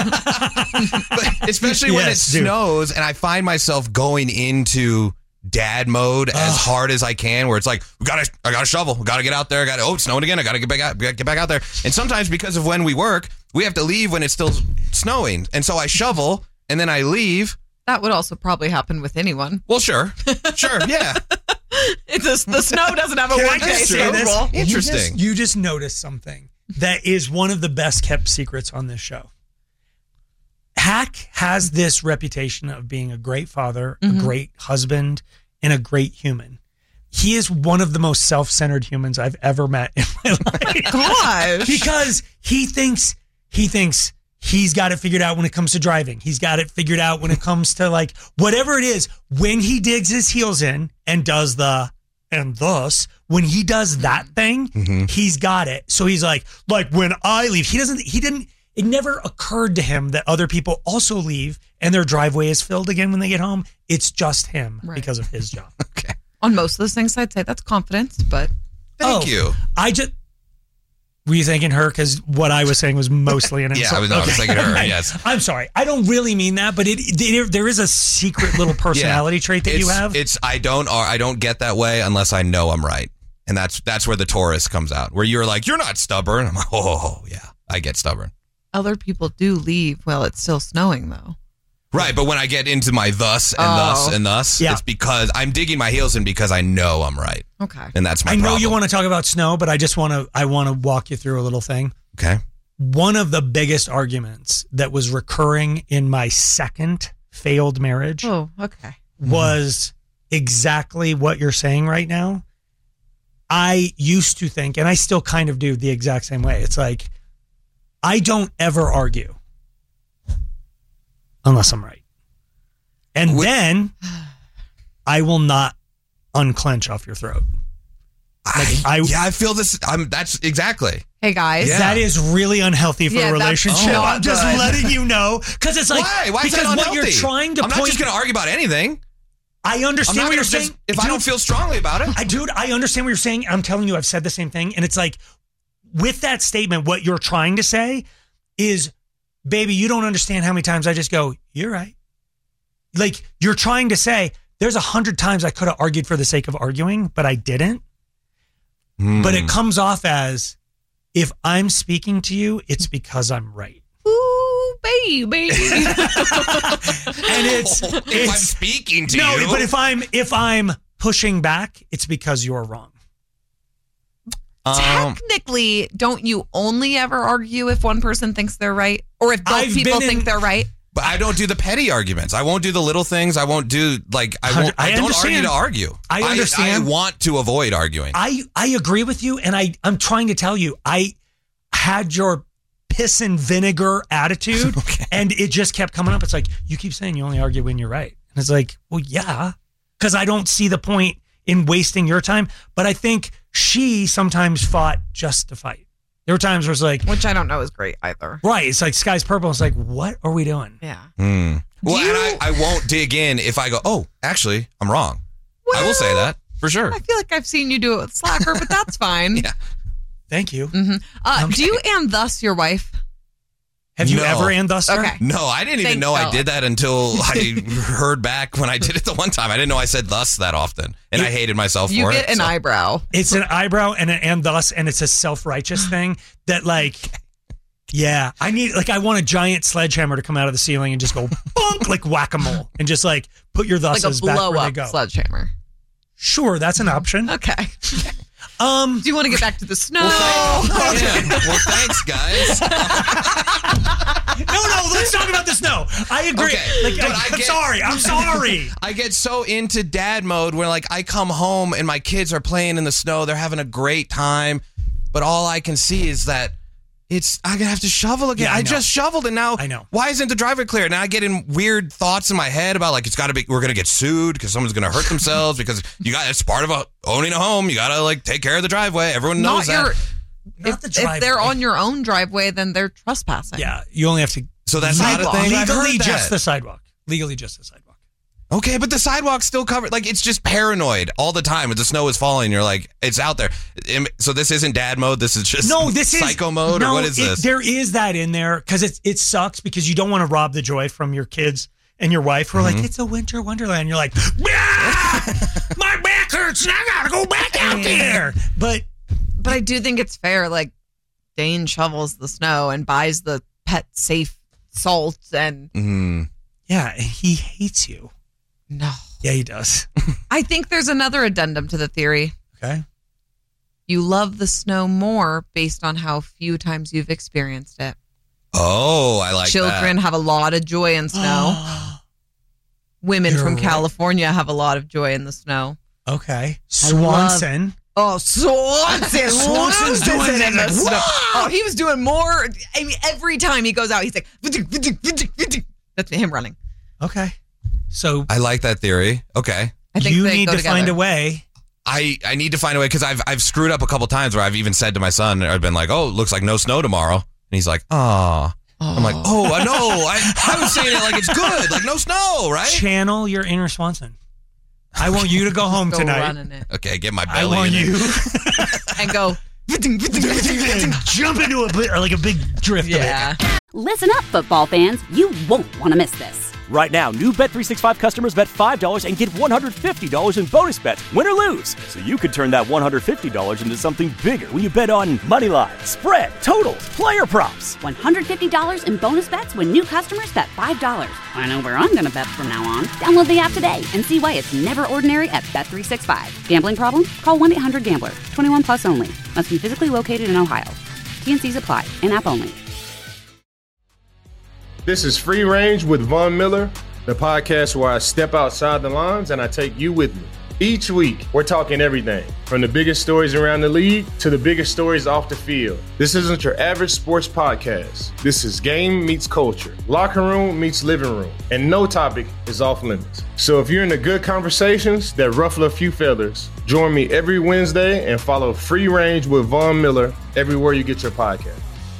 [SPEAKER 14] But especially when it snows, and I find myself going into dad mode as hard as I can, where it's like I gotta shovel, we gotta get out there, it's snowing again, I gotta get back out there. And sometimes because of when we work, we have to leave when it's still snowing, and so I shovel and then I leave.
[SPEAKER 11] That would also probably happen with anyone.
[SPEAKER 14] Well, sure, yeah.
[SPEAKER 11] The snow doesn't have a one-day schedule.
[SPEAKER 14] Interesting.
[SPEAKER 13] You just noticed something that is one of the best kept secrets on this show. Hack has this reputation of being a great father, a great husband, and a great human. He is one of the most self-centered humans I've ever met in my life.
[SPEAKER 11] Gosh.
[SPEAKER 13] Because he thinks he's got it figured out when it comes to driving. He's got it figured out when it comes to like whatever it is. When he digs his heels in and does when he does that thing, he's got it. So he's like when I leave, it never occurred to him that other people also leave and their driveway is filled again when they get home. It's just him because of his job.
[SPEAKER 14] Okay.
[SPEAKER 11] On most of those things, I'd say that's confidence, but
[SPEAKER 14] thank you.
[SPEAKER 13] Were you thanking her? Because what I was saying was mostly an insult.
[SPEAKER 14] Yeah, I was thanking her, yes.
[SPEAKER 13] I'm sorry. I don't really mean that, but there is a secret little personality trait that you have.
[SPEAKER 14] I don't get that way unless I know I'm right. And that's where the Taurus comes out, where you're like, you're not stubborn. I'm like, oh, yeah, I get stubborn.
[SPEAKER 11] Other people do leave while it's still snowing, though.
[SPEAKER 14] Right, but when I get into my thus and thus, it's because I'm digging my heels in because I know I'm right.
[SPEAKER 11] Okay.
[SPEAKER 14] And that's my
[SPEAKER 13] problem. I know you
[SPEAKER 14] problem.
[SPEAKER 13] want to talk about snow, but I want to walk you through a little thing.
[SPEAKER 14] Okay.
[SPEAKER 13] One of the biggest arguments that was recurring in my second failed marriage was exactly what you're saying right now. I used to think, and I still kind of do the exact same way. It's like, I don't ever argue unless I'm right. And then I will not unclench off your throat.
[SPEAKER 14] I feel this. That's exactly.
[SPEAKER 11] Hey guys,
[SPEAKER 13] that is really unhealthy for a relationship. I'm just letting you know, because it's like
[SPEAKER 14] why is that unhealthy?
[SPEAKER 13] What you're trying to
[SPEAKER 14] I'm not just going to argue about anything.
[SPEAKER 13] I understand what you're saying.
[SPEAKER 14] If I don't feel strongly about it,
[SPEAKER 13] I understand what you're saying. I'm telling you, I've said the same thing, and it's like with that statement, what you're trying to say is, baby, you don't understand how many times I just go, you're right. Like you're trying to say, there's 100 times I could have argued for the sake of arguing, but I didn't. But it comes off as, if I'm speaking to you, it's because I'm right.
[SPEAKER 11] Ooh, baby.
[SPEAKER 13] And
[SPEAKER 14] if I'm speaking to you.
[SPEAKER 13] No, but if I'm pushing back, it's because you're wrong.
[SPEAKER 11] Technically, don't you only ever argue if one person thinks they're right? Or if both people think they're right?
[SPEAKER 14] But I don't do the petty arguments. I won't do the little things. I won't do I don't argue to argue.
[SPEAKER 13] I understand.
[SPEAKER 14] I want to avoid arguing.
[SPEAKER 13] I agree with you, and I'm trying to tell you, I had your piss and vinegar attitude, and it just kept coming up. It's like, you keep saying you only argue when you're right. And it's like, well, yeah, because I don't see the point in wasting your time. But I think she sometimes fought just to fight. There were times where it's like,
[SPEAKER 11] which I don't know is great either.
[SPEAKER 13] Right. It's like sky's purple. It's like, what are we doing?
[SPEAKER 11] Yeah.
[SPEAKER 14] Well, and I won't dig in if I go, oh, actually, I'm wrong. I will say that for sure.
[SPEAKER 11] I feel like I've seen you do it with Slacker, but that's fine.
[SPEAKER 14] Yeah.
[SPEAKER 13] Thank you.
[SPEAKER 11] Mm-hmm. Do you and thus your wife?
[SPEAKER 13] Have you ever and thus her?
[SPEAKER 11] Okay.
[SPEAKER 14] No, I didn't even know I did that until I heard back when I did it the one time. I didn't know I said thus that often, and I hated myself for it.
[SPEAKER 11] You get an eyebrow.
[SPEAKER 13] It's an eyebrow and an and thus, and it's a self-righteous thing that like, yeah, I want a giant sledgehammer to come out of the ceiling and just go bonk like whack-a-mole and just like put your thuses
[SPEAKER 11] like a
[SPEAKER 13] back where they
[SPEAKER 11] blow-up
[SPEAKER 13] go.
[SPEAKER 11] sledgehammer.
[SPEAKER 13] Sure, that's an option.
[SPEAKER 11] Okay. Do you want to get back to the snow?
[SPEAKER 14] Well, thanks, guys.
[SPEAKER 13] No, let's talk about the snow. I agree.
[SPEAKER 14] Okay,
[SPEAKER 13] I'm sorry.
[SPEAKER 14] I get so into dad mode where like I come home and my kids are playing in the snow. They're having a great time. But all I can see is that I'm going to have to shovel again.
[SPEAKER 13] Yeah,
[SPEAKER 14] I just shoveled and now why isn't the driveway clear? Now I get in weird thoughts in my head about like, we're going to get sued because someone's going to hurt themselves because it's part of owning a home. You got to like take care of the driveway. Everyone knows that.
[SPEAKER 11] If they're on your own driveway, then they're trespassing.
[SPEAKER 13] Yeah, you only have to.
[SPEAKER 14] So that's not a thing.
[SPEAKER 13] Legally, just the sidewalk. Legally, just the sidewalk.
[SPEAKER 14] Okay, but the sidewalk's still covered. Like, it's just paranoid all the time. When the snow is falling, you're like, it's out there. So this isn't dad mode. This is just psycho mode, or what is this?
[SPEAKER 13] There is that in there because it sucks because you don't want to rob the joy from your kids and your wife. We're like, it's a winter wonderland. You're like, my back hurts and I gotta go back out there. But
[SPEAKER 11] I do think it's fair. Like, Dane shovels the snow and buys the pet safe salt and
[SPEAKER 13] yeah, he hates you.
[SPEAKER 11] No.
[SPEAKER 13] Yeah, he does.
[SPEAKER 11] I think there's another addendum to the theory.
[SPEAKER 13] Okay.
[SPEAKER 11] You love the snow more based on how few times you've experienced it.
[SPEAKER 14] Oh, I like
[SPEAKER 11] Children have a lot of joy in snow. Women from California have a lot of joy in the snow.
[SPEAKER 13] Okay. Swanson.
[SPEAKER 11] Swanson's
[SPEAKER 13] doing
[SPEAKER 11] it in the
[SPEAKER 13] it.
[SPEAKER 11] snow. Oh, he was doing more. I mean, every time he goes out, he's like, that's him running.
[SPEAKER 13] Okay. So
[SPEAKER 14] I like that theory. Okay.
[SPEAKER 11] I think
[SPEAKER 13] you
[SPEAKER 11] they
[SPEAKER 13] need
[SPEAKER 11] go
[SPEAKER 13] to
[SPEAKER 11] together.
[SPEAKER 13] find a way.
[SPEAKER 14] I need to find a way because I've screwed up a couple times where I've even said to my son, I've been like, oh, it looks like no snow tomorrow. And he's like, oh. I'm like, oh, I know. I was saying it like it's good, like no snow, right?
[SPEAKER 13] Channel your inner Swanson. I want you to go home
[SPEAKER 11] Go
[SPEAKER 13] tonight.
[SPEAKER 11] running it.
[SPEAKER 14] Okay, get my
[SPEAKER 13] I
[SPEAKER 14] belly
[SPEAKER 13] want
[SPEAKER 14] in it.
[SPEAKER 13] you
[SPEAKER 11] and go
[SPEAKER 13] jump into a big drift.
[SPEAKER 11] Yeah.
[SPEAKER 1] Listen up, football fans. You won't want to miss this.
[SPEAKER 2] Right now, new Bet365 customers bet $5 and get $150 in bonus bets, win or lose. So you could turn that $150 into something bigger when you bet on moneyline, spread, totals, player props.
[SPEAKER 1] $150 in bonus bets when new customers bet $5. I know where I'm going to bet from now on. Download the app today and see why it's never ordinary at Bet365. Gambling problem? Call 1-800-GAMBLER. 21 plus only. Must be physically located in Ohio. T&Cs apply. In-app only.
[SPEAKER 3] This is Free Range with Von Miller, the podcast where I step outside the lines and I take you with me. Each week, we're talking everything from the biggest stories around the league to the biggest stories off the field. This isn't your average sports podcast. This is game meets culture, locker room meets living room, and no topic is off limits. So if you're into good conversations that ruffle a few feathers, join me every Wednesday and follow Free Range with Von Miller everywhere you get your podcast.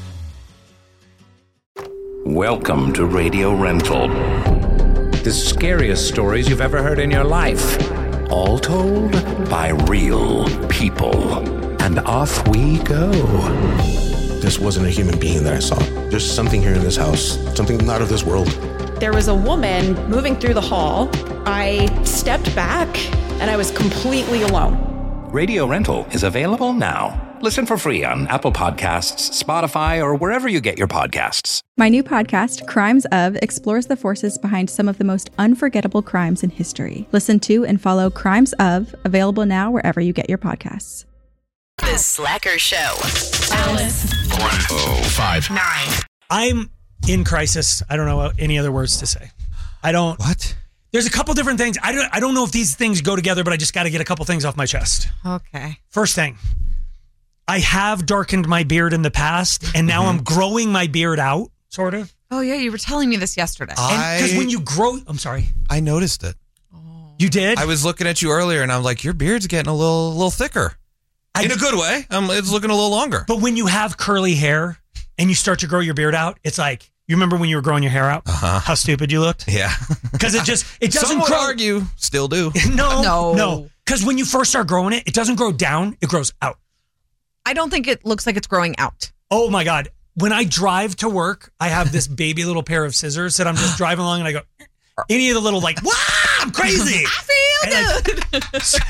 [SPEAKER 4] Welcome to Radio Rental. The scariest stories you've ever heard in your life. All told by real people. And off we go.
[SPEAKER 5] This wasn't a human being that I saw. There's something here in this house, something not of this world.
[SPEAKER 6] There was a woman moving through the hall. I stepped back and I was completely alone.
[SPEAKER 4] Radio Rental is available now. Listen for free on Apple Podcasts, Spotify, or wherever you get your podcasts.
[SPEAKER 7] My new podcast, Crimes Of, explores the forces behind some of the most unforgettable crimes in history. Listen to and follow Crimes Of, available now wherever you get your podcasts.
[SPEAKER 12] The Slacker Show. Alice.
[SPEAKER 10] 105.9.
[SPEAKER 13] I'm in crisis. I don't know any other words to say. I don't.
[SPEAKER 14] What?
[SPEAKER 13] There's a couple different things. I don't know if these things go together, but I just got to get a couple things off my chest.
[SPEAKER 11] Okay.
[SPEAKER 13] First thing. I have darkened my beard in the past, and now I'm growing my beard out, sort of.
[SPEAKER 11] Oh, yeah, you were telling me this yesterday.
[SPEAKER 13] Because when you grow... I'm sorry.
[SPEAKER 14] I noticed it.
[SPEAKER 13] You did?
[SPEAKER 14] I was looking at you earlier, and I'm like, your beard's getting a little thicker. In a good way. It's looking a little longer.
[SPEAKER 13] But when you have curly hair and you start to grow your beard out, it's like, you remember when you were growing your hair out? How stupid you looked?
[SPEAKER 14] Yeah.
[SPEAKER 13] Because it doesn't
[SPEAKER 14] Some would
[SPEAKER 13] grow.
[SPEAKER 14] argue, still do.
[SPEAKER 13] No. Because when you first start growing it doesn't grow down, it grows out.
[SPEAKER 11] I don't think it looks like it's growing out.
[SPEAKER 13] Oh my God. When I drive to work, I have this baby little pair of scissors that I'm just driving along and I go, any of the little like, wow, I'm crazy.
[SPEAKER 11] I feel good.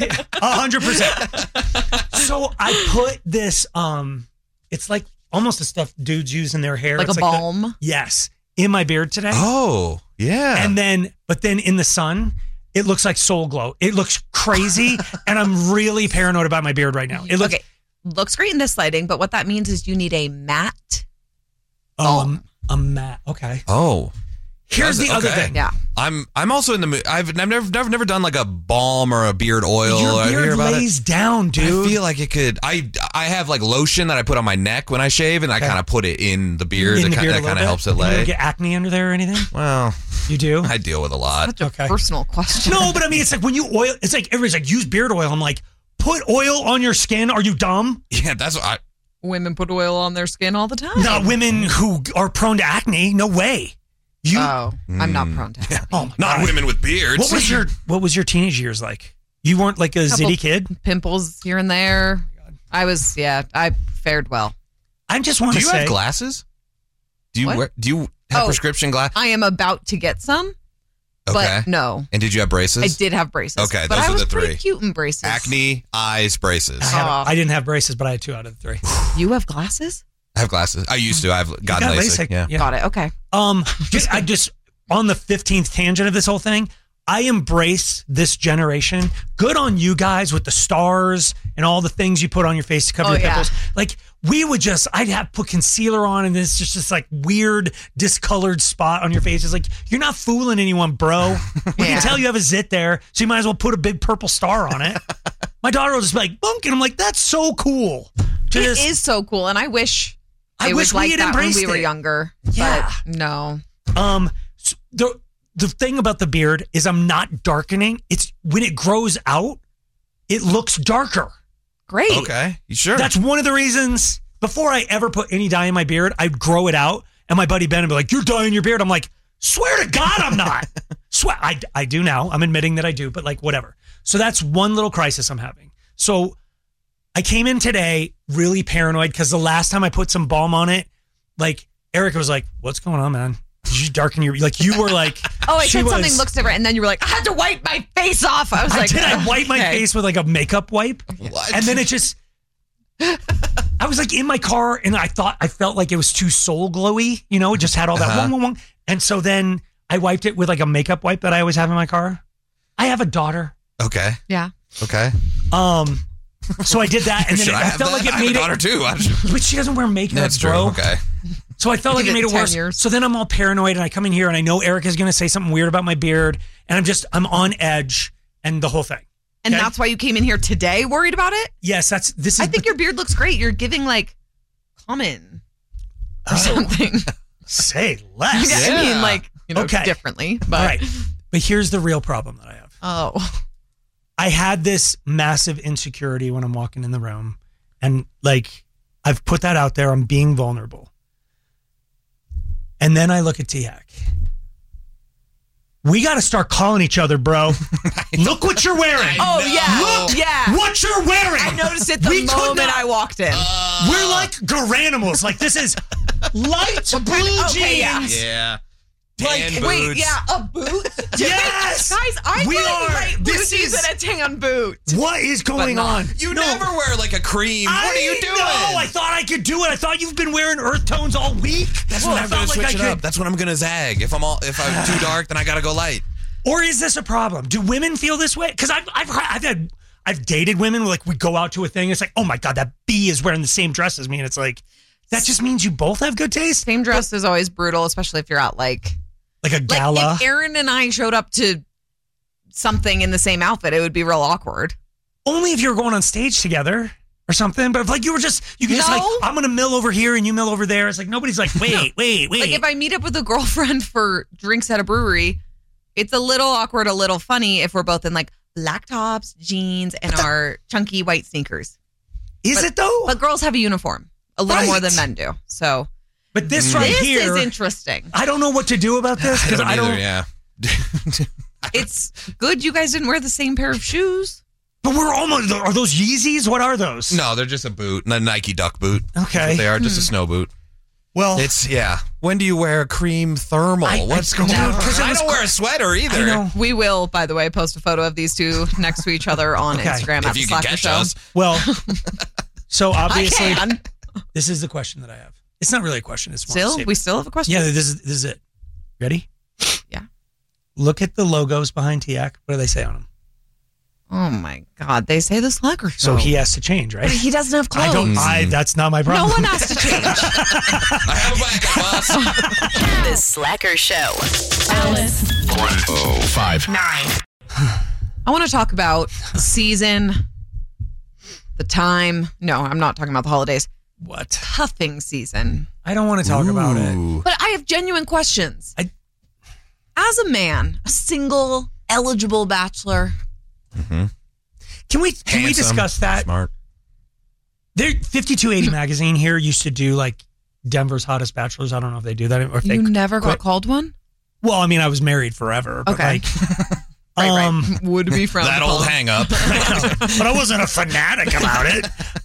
[SPEAKER 13] 100%. So I put this, it's like almost the stuff dudes use in their hair.
[SPEAKER 11] Like
[SPEAKER 13] it's
[SPEAKER 11] a balm?
[SPEAKER 13] Yes. In my beard today.
[SPEAKER 14] Oh, yeah.
[SPEAKER 13] But then in the sun, it looks like Soul Glow. It looks crazy. And I'm really paranoid about my beard right now. It looks,
[SPEAKER 11] looks great in this lighting, but what that means is you need a matte.
[SPEAKER 13] A matte. Okay.
[SPEAKER 14] Oh.
[SPEAKER 13] Here's the other thing.
[SPEAKER 11] Yeah.
[SPEAKER 14] I'm also in the mood. I've never done like a balm or a beard oil.
[SPEAKER 13] Your
[SPEAKER 14] I hear
[SPEAKER 13] beard
[SPEAKER 14] about
[SPEAKER 13] lays down, dude.
[SPEAKER 14] I feel like it could. I have like lotion that I put on my neck when I shave, and I kind of put it in the beard.
[SPEAKER 13] In the beard a
[SPEAKER 14] that
[SPEAKER 13] little
[SPEAKER 14] kind of
[SPEAKER 13] bit?
[SPEAKER 14] helps it
[SPEAKER 13] You
[SPEAKER 14] lay.
[SPEAKER 13] ever get acne under there or anything?
[SPEAKER 14] Well,
[SPEAKER 13] you do.
[SPEAKER 14] I deal with a lot.
[SPEAKER 11] Such a personal question.
[SPEAKER 13] No, but I mean, it's like when you oil. It's like everybody's like, use beard oil. I'm like, put oil on your skin. Are you dumb?
[SPEAKER 14] Yeah, that's what
[SPEAKER 11] Women put oil on their skin all the time.
[SPEAKER 13] Not women who are prone to acne. No way.
[SPEAKER 11] I'm not prone to acne.
[SPEAKER 13] Oh my
[SPEAKER 14] Not
[SPEAKER 13] God.
[SPEAKER 14] women with beards.
[SPEAKER 13] What was your teenage years like? You weren't like a
[SPEAKER 11] Couple
[SPEAKER 13] zitty kid?
[SPEAKER 11] Pimples here and there. I fared well.
[SPEAKER 13] I just want to
[SPEAKER 14] Do you
[SPEAKER 13] say,
[SPEAKER 14] have glasses? Do you
[SPEAKER 11] What?
[SPEAKER 14] do you have prescription glasses?
[SPEAKER 11] I am about to get some, but no.
[SPEAKER 14] And did you have braces?
[SPEAKER 11] I did have braces.
[SPEAKER 14] Okay,
[SPEAKER 11] but
[SPEAKER 14] those
[SPEAKER 11] I
[SPEAKER 14] are
[SPEAKER 11] was
[SPEAKER 14] the
[SPEAKER 11] pretty
[SPEAKER 14] three.
[SPEAKER 11] cute in braces.
[SPEAKER 14] Acne, eyes, braces.
[SPEAKER 13] I didn't have braces, but I had 2 out of the 3.
[SPEAKER 11] You have glasses?
[SPEAKER 14] I have glasses. I used to. I've gotten
[SPEAKER 13] got
[SPEAKER 14] LASIK.
[SPEAKER 13] LASIK, yeah.
[SPEAKER 11] Got it. Okay.
[SPEAKER 13] I just on the 15th tangent of this whole thing, I embrace this generation. Good on you guys with the stars and all the things you put on your face to cover your pimples. Like I'd have put concealer on and it's just this like weird discolored spot on your face. It's like, you're not fooling anyone, bro. We can tell you have a zit there, so you might as well put a big purple star on it. My daughter will just be like, bunk, and I'm like, that's so cool.
[SPEAKER 11] It is so cool, and I wish it was like that when we were younger.
[SPEAKER 13] Yeah.
[SPEAKER 11] But no.
[SPEAKER 13] The thing about the beard is I'm not darkening. It's when it grows out, it looks darker.
[SPEAKER 11] Great.
[SPEAKER 14] Okay. You sure?
[SPEAKER 13] That's one of the reasons. Before I ever put any dye in my beard, I'd grow it out, and my buddy Ben would be like, "You're dyeing your beard." I'm like, "Swear to God, I'm not." Swear, I do now. I'm admitting that I do, but like whatever. So that's one little crisis I'm having. So I came in today really paranoid because the last time I put some balm on it, like Erica was like, "What's going on, man? Did you darken your?" Like you were like,
[SPEAKER 11] "Oh, I said something looks different," and then you were like, "I had to wipe my face off." I was like,
[SPEAKER 13] "Did I wipe my
[SPEAKER 11] okay.
[SPEAKER 13] face with like a makeup wipe?"
[SPEAKER 14] What?
[SPEAKER 13] And then it just. I was like in my car and I felt like it was too soul glowy, you know, it just had all that wong. And so then I wiped it with like a makeup wipe that I always have in my car. I have a daughter.
[SPEAKER 14] Okay.
[SPEAKER 11] Yeah.
[SPEAKER 14] Okay.
[SPEAKER 13] So I did that and then I felt like it made
[SPEAKER 14] I have a daughter too.
[SPEAKER 13] But she doesn't wear makeup,
[SPEAKER 14] That's true.
[SPEAKER 13] bro.
[SPEAKER 14] Okay.
[SPEAKER 13] So I felt like it made it worse.
[SPEAKER 11] Years.
[SPEAKER 13] So then I'm all paranoid and I come in here and I know Erica's going to say something weird about my beard and I'm on edge and the whole thing.
[SPEAKER 11] And
[SPEAKER 13] Okay?
[SPEAKER 11] that's why you came in here today worried about it?
[SPEAKER 13] Yes,
[SPEAKER 11] I think your beard looks great. You're giving like common or something.
[SPEAKER 13] Say less.
[SPEAKER 11] I mean, like, you know,
[SPEAKER 13] Okay.
[SPEAKER 11] differently. But
[SPEAKER 13] All right. But here's the real problem that I have.
[SPEAKER 11] Oh.
[SPEAKER 13] I had this massive insecurity when I'm walking in the room. And like, I've put that out there. I'm being vulnerable. And then I look at Tiak. We got to start calling each other, bro. Look what you're wearing.
[SPEAKER 11] Oh, yeah.
[SPEAKER 13] Look what you're wearing.
[SPEAKER 11] I noticed it the moment I walked in.
[SPEAKER 13] We're like garanimals. Like, this is light blue jeans.
[SPEAKER 14] Yeah.
[SPEAKER 13] Like,
[SPEAKER 14] Tan
[SPEAKER 11] Wait,
[SPEAKER 14] boots.
[SPEAKER 11] yeah, a boot?
[SPEAKER 13] Yes!
[SPEAKER 11] Guys, I
[SPEAKER 13] We
[SPEAKER 11] like
[SPEAKER 13] are-
[SPEAKER 11] light blue
[SPEAKER 13] this
[SPEAKER 11] jeans
[SPEAKER 13] is-
[SPEAKER 11] and a tan boot.
[SPEAKER 13] What is going on?
[SPEAKER 14] You never wear like a cream. What are you doing?
[SPEAKER 13] No, I thought I could do it. I thought you've been wearing earth tones all week.
[SPEAKER 14] That's
[SPEAKER 13] Well,
[SPEAKER 14] when
[SPEAKER 13] I
[SPEAKER 14] I'm gonna
[SPEAKER 13] felt like
[SPEAKER 14] switch
[SPEAKER 13] I
[SPEAKER 14] it up.
[SPEAKER 13] could-
[SPEAKER 14] That's when I'm gonna zag. If I'm too dark, then I gotta go light.
[SPEAKER 13] Or is this a problem? Do women feel this way? Because I've dated women where like we go out to a thing. It's like, oh my God, that B is wearing the same dress as me, and it's like that just means you both have good taste.
[SPEAKER 11] Same dress is always brutal, especially if you're out like
[SPEAKER 13] a gala.
[SPEAKER 11] Like if Aaron and I showed up to something in the same outfit, it would be real awkward.
[SPEAKER 13] Only if you're going on stage together or something. But if like you could just like, I'm gonna mill over here and you mill over there. It's like nobody's like, wait.
[SPEAKER 11] Like if I meet up with a girlfriend for drinks at a brewery, It's a little awkward, a little funny if we're both in like black tops, jeans, and our chunky white sneakers.
[SPEAKER 13] Is it though?
[SPEAKER 11] But girls have a uniform a little more than men do. So,
[SPEAKER 13] but this right here
[SPEAKER 11] is interesting.
[SPEAKER 13] I don't know what to do about this because I don't.
[SPEAKER 14] Yeah.
[SPEAKER 11] It's good you guys didn't wear the same pair of shoes.
[SPEAKER 13] But we're almost. Are those Yeezys? What are those?
[SPEAKER 14] No, they're just a boot, a Nike duck boot.
[SPEAKER 13] Okay.
[SPEAKER 14] That's what they are just a snow boot.
[SPEAKER 13] Well,
[SPEAKER 14] it's when do you wear a cream thermal? What's going on? I don't wear a sweater either.
[SPEAKER 11] We will, by the way, post a photo of these two next to each other on Instagram at
[SPEAKER 14] if
[SPEAKER 11] the
[SPEAKER 14] you can
[SPEAKER 11] Slacker
[SPEAKER 14] catch
[SPEAKER 11] Show.
[SPEAKER 14] us.
[SPEAKER 13] Well, so obviously,
[SPEAKER 11] I can.
[SPEAKER 13] This is the question that I have. It's not really a question. It's more
[SPEAKER 11] Still,
[SPEAKER 13] a statement.
[SPEAKER 11] we still have a question.
[SPEAKER 13] Yeah, this is it. Ready?
[SPEAKER 11] Yeah.
[SPEAKER 13] Look at the logos behind TIAC. What do they say on them?
[SPEAKER 11] Oh my God! They say the Slacker Show.
[SPEAKER 13] So he has to change, right?
[SPEAKER 11] But he doesn't have clothes.
[SPEAKER 13] That's not my problem.
[SPEAKER 11] No one has to change.
[SPEAKER 14] I have a backup, boss.
[SPEAKER 12] The Slacker Show.
[SPEAKER 10] Alice. 105.9.
[SPEAKER 11] I want to talk about the season, the time. No, I'm not talking about the holidays.
[SPEAKER 13] What?
[SPEAKER 11] Cuffing season.
[SPEAKER 13] I don't want to talk about it.
[SPEAKER 11] But I have genuine questions. As a man, a single, eligible bachelor.
[SPEAKER 14] Mm-hmm.
[SPEAKER 13] Can we discuss that?
[SPEAKER 14] Smart.
[SPEAKER 13] 5280 magazine here used to do like Denver's hottest bachelors. I don't know if they do that or if
[SPEAKER 11] You
[SPEAKER 13] they
[SPEAKER 11] never
[SPEAKER 13] quit.
[SPEAKER 11] got called one?
[SPEAKER 13] Well, I mean, I was married forever. But
[SPEAKER 11] Okay.
[SPEAKER 13] like,
[SPEAKER 11] Would be frowned
[SPEAKER 14] That old
[SPEAKER 11] upon.
[SPEAKER 14] hang up.
[SPEAKER 13] but I wasn't a fanatic about it.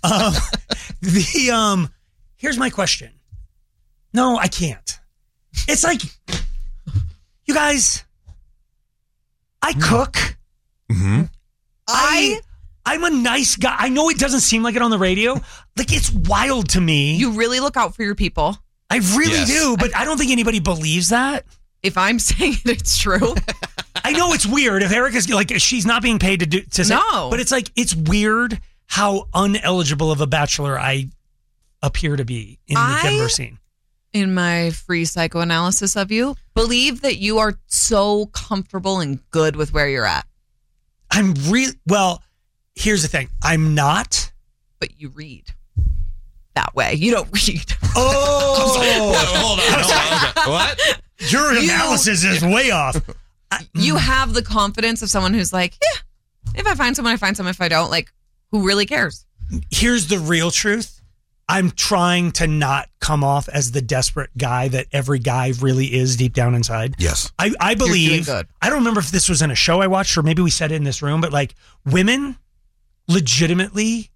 [SPEAKER 13] Here's my question. No, I can't. It's like, you guys, I cook.
[SPEAKER 14] Mm-hmm.
[SPEAKER 13] I'm a nice guy. I know it doesn't seem like it on the radio. Like, it's wild to me.
[SPEAKER 11] You really look out for your people.
[SPEAKER 13] I really
[SPEAKER 14] Yes.
[SPEAKER 13] do, but I don't think anybody believes that.
[SPEAKER 11] If I'm saying it, it's true.
[SPEAKER 13] I know it's weird. If Erica's like, she's not being paid to say,
[SPEAKER 11] No.
[SPEAKER 13] but it's like, it's weird how uneligible of a bachelor I appear to be in the Denver scene.
[SPEAKER 11] In my free psychoanalysis of you, believe that you are so comfortable and good with where you're at.
[SPEAKER 13] I'm well, here's the thing. I'm not.
[SPEAKER 11] But you read that way. You don't read.
[SPEAKER 14] Hold on. What?
[SPEAKER 13] Your analysis is way off.
[SPEAKER 11] You have the confidence of someone who's like, yeah, if I find someone, I find someone. If I don't, like, who really cares?
[SPEAKER 13] Here's the real truth. I'm trying to not come off as the desperate guy that every guy really is deep down inside.
[SPEAKER 14] Yes.
[SPEAKER 13] I believe,
[SPEAKER 11] good.
[SPEAKER 13] I don't remember if this was in a show I watched or maybe we said it in this room, but like women legitimately,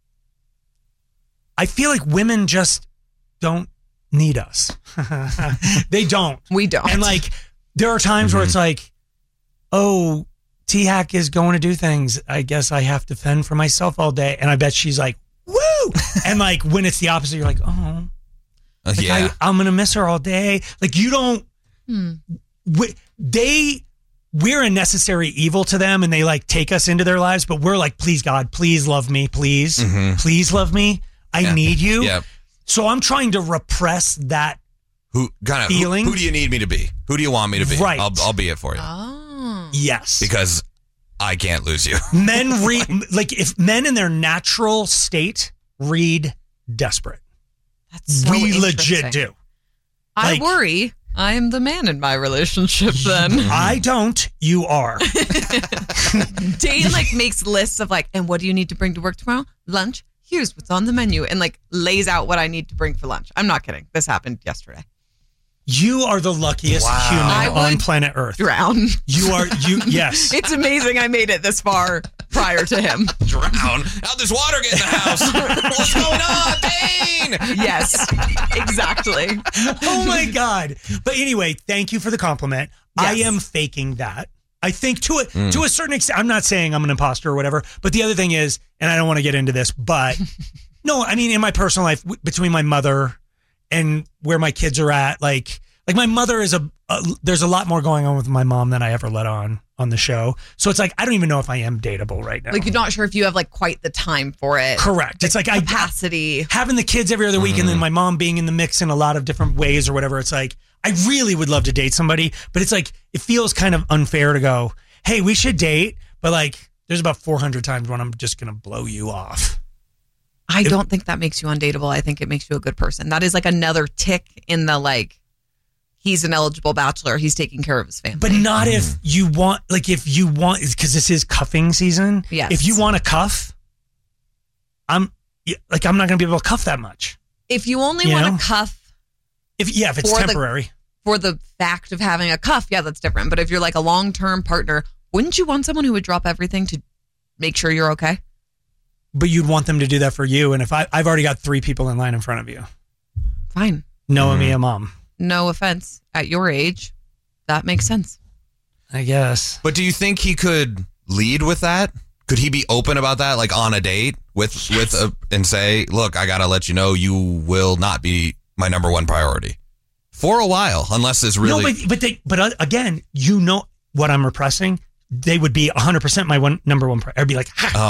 [SPEAKER 13] I feel like women just don't need us. They don't.
[SPEAKER 11] We don't.
[SPEAKER 13] And like, there are times where it's like, oh, T-Hack is going to do things. I guess I have to fend for myself all day. And I bet she's like, woo! And like, when it's the opposite, you're like, oh, like
[SPEAKER 14] Yeah.
[SPEAKER 13] I'm going to miss her all day. Like, you don't, we're a necessary evil to them and they like take us into their lives, but we're like, please God, please love me. Please, please love me. I need you.
[SPEAKER 14] Yeah.
[SPEAKER 13] So I'm trying to repress that feeling.
[SPEAKER 14] Who do you need me to be? Who do you want me to be?
[SPEAKER 13] Right.
[SPEAKER 14] I'll be it for you.
[SPEAKER 13] Yes.
[SPEAKER 14] Because I can't lose you.
[SPEAKER 13] Men read, like if men in their natural state read desperate.
[SPEAKER 11] That's so
[SPEAKER 13] we legit
[SPEAKER 11] interesting.
[SPEAKER 13] do.
[SPEAKER 11] I
[SPEAKER 13] Like-
[SPEAKER 11] worry I'm the man in my relationship then.
[SPEAKER 13] I don't. You are.
[SPEAKER 11] Dane like makes lists of like, and what do you need to bring to work tomorrow? Lunch. Here's what's on the menu, and like lays out what I need to bring for lunch. I'm not kidding. This happened yesterday.
[SPEAKER 13] You are the luckiest
[SPEAKER 11] I
[SPEAKER 13] human on
[SPEAKER 11] would
[SPEAKER 13] planet Earth.
[SPEAKER 11] Drown.
[SPEAKER 13] You are. Yes.
[SPEAKER 11] It's amazing I made it this far prior to him.
[SPEAKER 14] Drown? How'd this water get in the house? What's going on, Dane?
[SPEAKER 11] Yes, exactly.
[SPEAKER 13] Oh my God. But anyway, thank you for the compliment. I am faking that. I think to a certain extent, I'm not saying I'm an imposter or whatever, but the other thing is, and I don't want to get into this, but no, I mean, in my personal life, between my mother and where my kids are at, like my mother is there's a lot more going on with my mom than I ever let on the show. So it's like, I don't even know if I am dateable right now.
[SPEAKER 11] Like you're not sure if you have like quite the time for it.
[SPEAKER 13] Correct. It's like
[SPEAKER 11] capacity.
[SPEAKER 13] Having the kids every other week and then my mom being in the mix in a lot of different ways or whatever. It's like, I really would love to date somebody, but it's like, it feels kind of unfair to go, hey, we should date. But like, there's about 400 times when I'm just going to blow you off.
[SPEAKER 11] I don't think that makes you undateable. I think it makes you a good person. That is like another tick in the like he's an eligible bachelor. He's taking care of his family.
[SPEAKER 13] But not if you want, because this is cuffing season.
[SPEAKER 11] Yes.
[SPEAKER 13] If you want to cuff, I'm not going to be able to cuff that much.
[SPEAKER 11] If you only want to cuff.
[SPEAKER 13] If it's temporary.
[SPEAKER 11] For the fact of having a cuff, yeah, that's different. But if you're like a long-term partner, wouldn't you want someone who would drop everything to make sure you're okay?
[SPEAKER 13] But you'd want them to do that for you. And if I've already got 3 people in line in front of you.
[SPEAKER 11] Fine.
[SPEAKER 13] Noah, me, and mom.
[SPEAKER 11] No offense. At your age, that makes sense.
[SPEAKER 13] I guess.
[SPEAKER 14] But do you think he could lead with that? Could he be open about that, like on a date and say, look, I got to let you know you will not be my number one priority for a while, unless it's really.
[SPEAKER 13] No, but again, you know what I'm repressing. They would be 100% my number one priority. I'd be like,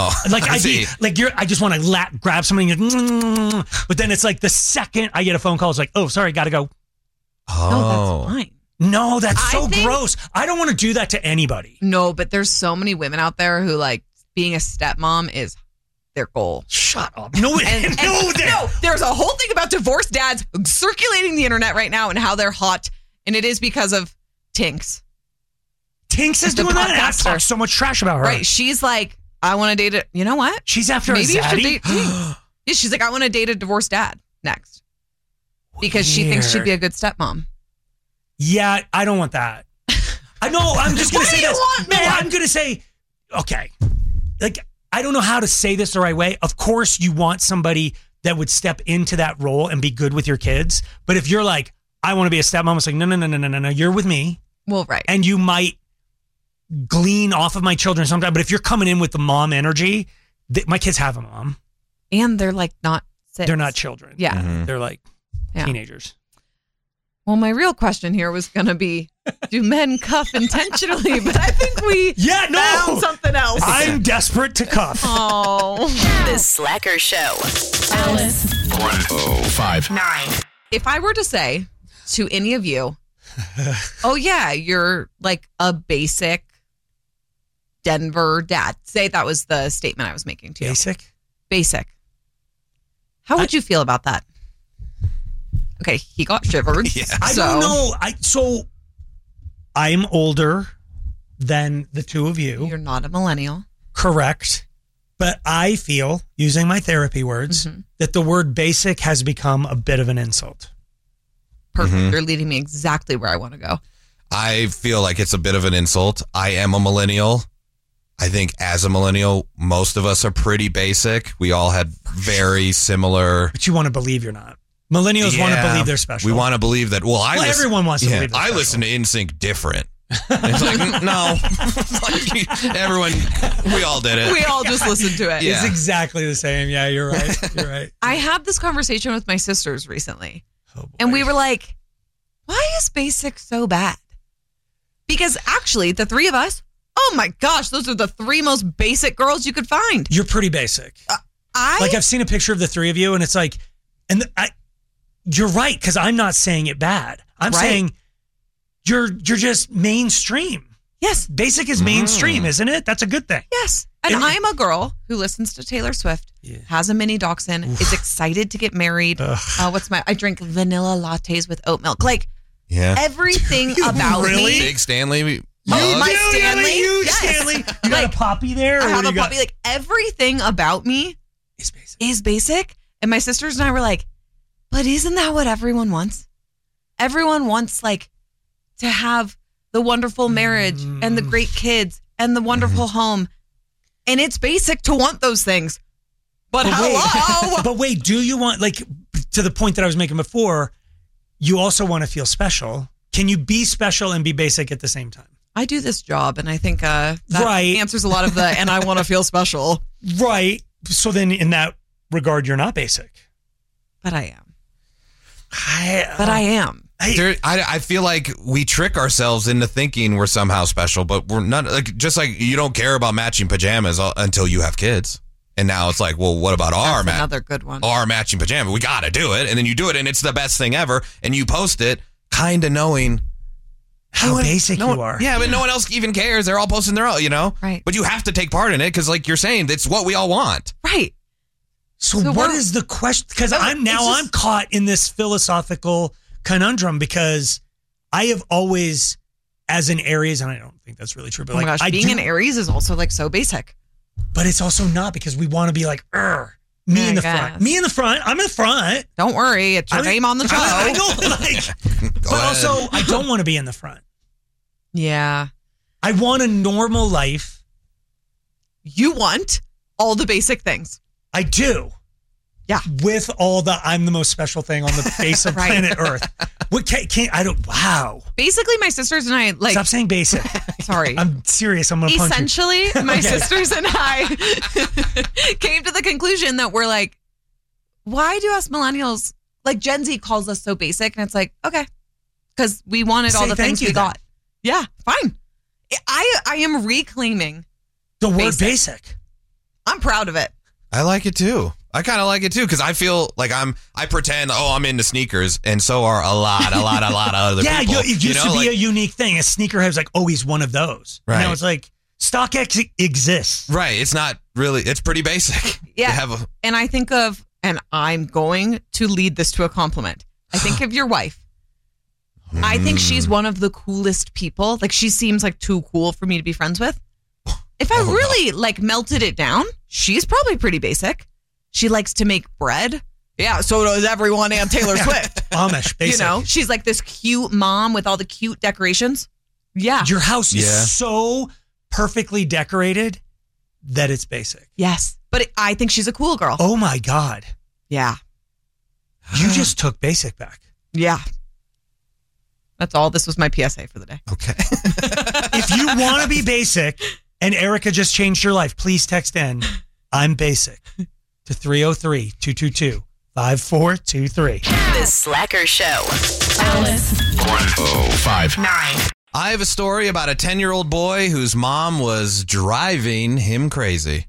[SPEAKER 13] I just want to grab something. But then it's like the second I get a phone call, it's like, oh, sorry, got to go.
[SPEAKER 11] No, that's fine.
[SPEAKER 13] No, that's so gross. I don't want to do that to anybody.
[SPEAKER 11] No, but there's so many women out there who like being a stepmom is their goal.
[SPEAKER 13] Shut up. No,
[SPEAKER 11] there's a whole thing about divorced dads circulating the internet right now and how they're hot. And it is because of Tinks.
[SPEAKER 13] Tinks is doing that. I've talked so much trash about her.
[SPEAKER 11] Right. She's like, I want to date it. You know what?
[SPEAKER 13] She's after
[SPEAKER 11] Maybe
[SPEAKER 13] a zaddy?
[SPEAKER 11] you should date Tinks. Yeah, she's like, I want to date a divorced dad next. Because she thinks she'd be a good stepmom.
[SPEAKER 13] Yeah, I don't want that. I know. I'm just going to say this. I'm going to say, okay. Like, I don't know how to say this the right way. Of course, you want somebody that would step into that role and be good with your kids. But if you're like, I want to be a stepmom, it's like, no, you're with me.
[SPEAKER 11] Well, right.
[SPEAKER 13] And you might glean off of my children sometime. But if you're coming in with the mom energy, my kids have a mom.
[SPEAKER 11] And they're like not 6.
[SPEAKER 13] They're not children.
[SPEAKER 11] Yeah.
[SPEAKER 14] Mm-hmm.
[SPEAKER 13] They're like teenagers.
[SPEAKER 11] Well, my real question here was going to be, do men cuff intentionally? But I think we found something else.
[SPEAKER 13] I'm desperate to cuff.
[SPEAKER 11] Oh.
[SPEAKER 12] The Slacker Show.
[SPEAKER 10] Alice. 105.9.
[SPEAKER 11] If I were to say to any of you, oh yeah, you're like a basic Denver dad. Say that was the statement I was making to you. Basic. How would you feel about that? Okay, he got shivered.
[SPEAKER 13] I don't know. I'm older than the two of you.
[SPEAKER 11] You're not a millennial.
[SPEAKER 13] Correct. But I feel, using my therapy words, that the word basic has become a bit of an insult.
[SPEAKER 11] Perfect. You're leading me exactly where I want to go.
[SPEAKER 14] I feel like it's a bit of an insult. I am a millennial. I think as a millennial, most of us are pretty basic. We all had very similar.
[SPEAKER 13] But you want to believe you're not. Millennials want to believe they're special.
[SPEAKER 14] We want to believe that. Well,
[SPEAKER 13] everyone wants to believe they're
[SPEAKER 14] I
[SPEAKER 13] special.
[SPEAKER 14] listen to NSYNC different. It's like, no. Like, everyone, we all did it.
[SPEAKER 11] We all just listened to it.
[SPEAKER 13] It's exactly the same. Yeah, you're right. You're right.
[SPEAKER 11] I had this conversation with my sisters recently. And we were like, why is basic so bad? Because actually, the 3 of us, oh my gosh, those are the 3 most basic girls you could find.
[SPEAKER 13] You're pretty basic. I've seen a picture of the 3 of you, and it's like, you're right, because I'm not saying it bad. I'm saying you're just mainstream.
[SPEAKER 11] Yes.
[SPEAKER 13] Basic is mainstream, isn't it? That's a good thing.
[SPEAKER 11] Yes. And I'm a girl who listens to Taylor Swift, has a mini dachshund, is excited to get married. I drink vanilla lattes with oat milk. Like, everything about me.
[SPEAKER 14] Big Stanley.
[SPEAKER 11] My Stanley.
[SPEAKER 13] Stanley. You got a poppy there?
[SPEAKER 11] I have a poppy. Like, everything about me is basic. And my sisters and I were like, but isn't that what everyone wants? Everyone wants, like, to have the wonderful marriage and the great kids and the wonderful home. And it's basic to want those things. But hello.
[SPEAKER 13] But wait, do you want, like, to the point that I was making before, you also want to feel special. Can you be special and be basic at the same time?
[SPEAKER 11] I do this job, and I think that answers a lot of the, and I want to feel special.
[SPEAKER 13] Right. So then in that regard, you're not basic.
[SPEAKER 11] But I am. I am.
[SPEAKER 14] I feel like we trick ourselves into thinking we're somehow special, but we're not. Like, just like you don't care about matching pajamas until you have kids, and now it's like, well, what about
[SPEAKER 11] another good one?
[SPEAKER 14] Our matching pajama, we got to do it, and then you do it, and it's the best thing ever, and you post it, kind of knowing
[SPEAKER 13] how basic you are.
[SPEAKER 14] Yeah, but no one else even cares. They're all posting their own,
[SPEAKER 11] right?
[SPEAKER 14] But you have to take part in it because, like you're saying, it's what we all want,
[SPEAKER 11] right?
[SPEAKER 13] So what is the question? Because I'm caught in this philosophical conundrum because I have always, as an Aries, and I don't think that's really true, but
[SPEAKER 11] Oh my gosh, being an Aries is also like so basic.
[SPEAKER 13] But it's also not, because we want to be like, me in the front. Me in the front. I'm in the front.
[SPEAKER 11] Don't worry, it's your name on the show.
[SPEAKER 13] I don't like, but also, I don't want to be in the front.
[SPEAKER 11] Yeah.
[SPEAKER 13] I want a normal life.
[SPEAKER 11] You want all the basic things.
[SPEAKER 13] I do.
[SPEAKER 11] Yeah.
[SPEAKER 13] With all the I'm the most special thing on the face of planet Earth. What can't I don't wow.
[SPEAKER 11] Basically, my sisters and I like
[SPEAKER 13] stop saying basic.
[SPEAKER 11] Sorry.
[SPEAKER 13] I'm serious. I'm gonna punch you.
[SPEAKER 11] Essentially, my sisters and I came to the conclusion that we're like, why do us millennials, like Gen Z calls us so basic? And it's like, okay. Because we wanted all the things we got. Yeah, fine. I am reclaiming
[SPEAKER 13] the word basic.
[SPEAKER 11] I'm proud of it.
[SPEAKER 14] I like it too. I kind of like it too, because I feel like I pretend, I'm into sneakers, and so are a lot of other people.
[SPEAKER 13] Yeah, it used to be a unique thing. A sneakerhead's like, he's one of those.
[SPEAKER 14] Right.
[SPEAKER 13] Now it's like, StockX exists.
[SPEAKER 14] Right. It's not really, it's pretty basic.
[SPEAKER 11] Yeah. And I think of, and I'm going to lead this to a compliment. I think of your wife. I think she's one of the coolest people. Like, she seems like too cool for me to be friends with. If I really melted it down, she's probably pretty basic. She likes to make bread. Yeah, so does everyone and Taylor Swift.
[SPEAKER 13] Amish, basic.
[SPEAKER 11] She's like this cute mom with all the cute decorations. Yeah.
[SPEAKER 13] Your house is so perfectly decorated that it's basic.
[SPEAKER 11] Yes. But I think she's a cool girl.
[SPEAKER 13] Oh my God.
[SPEAKER 11] Yeah.
[SPEAKER 13] You just took basic back.
[SPEAKER 11] Yeah. That's all. This was my PSA for the day.
[SPEAKER 14] Okay.
[SPEAKER 13] If you want to be basic and Erica just changed your life, please text in, I'm basic, to 303-222-5423.
[SPEAKER 12] The Slacker Show.
[SPEAKER 10] Alice.
[SPEAKER 14] 105.9. I have a story about a 10-year-old boy whose mom was driving him crazy.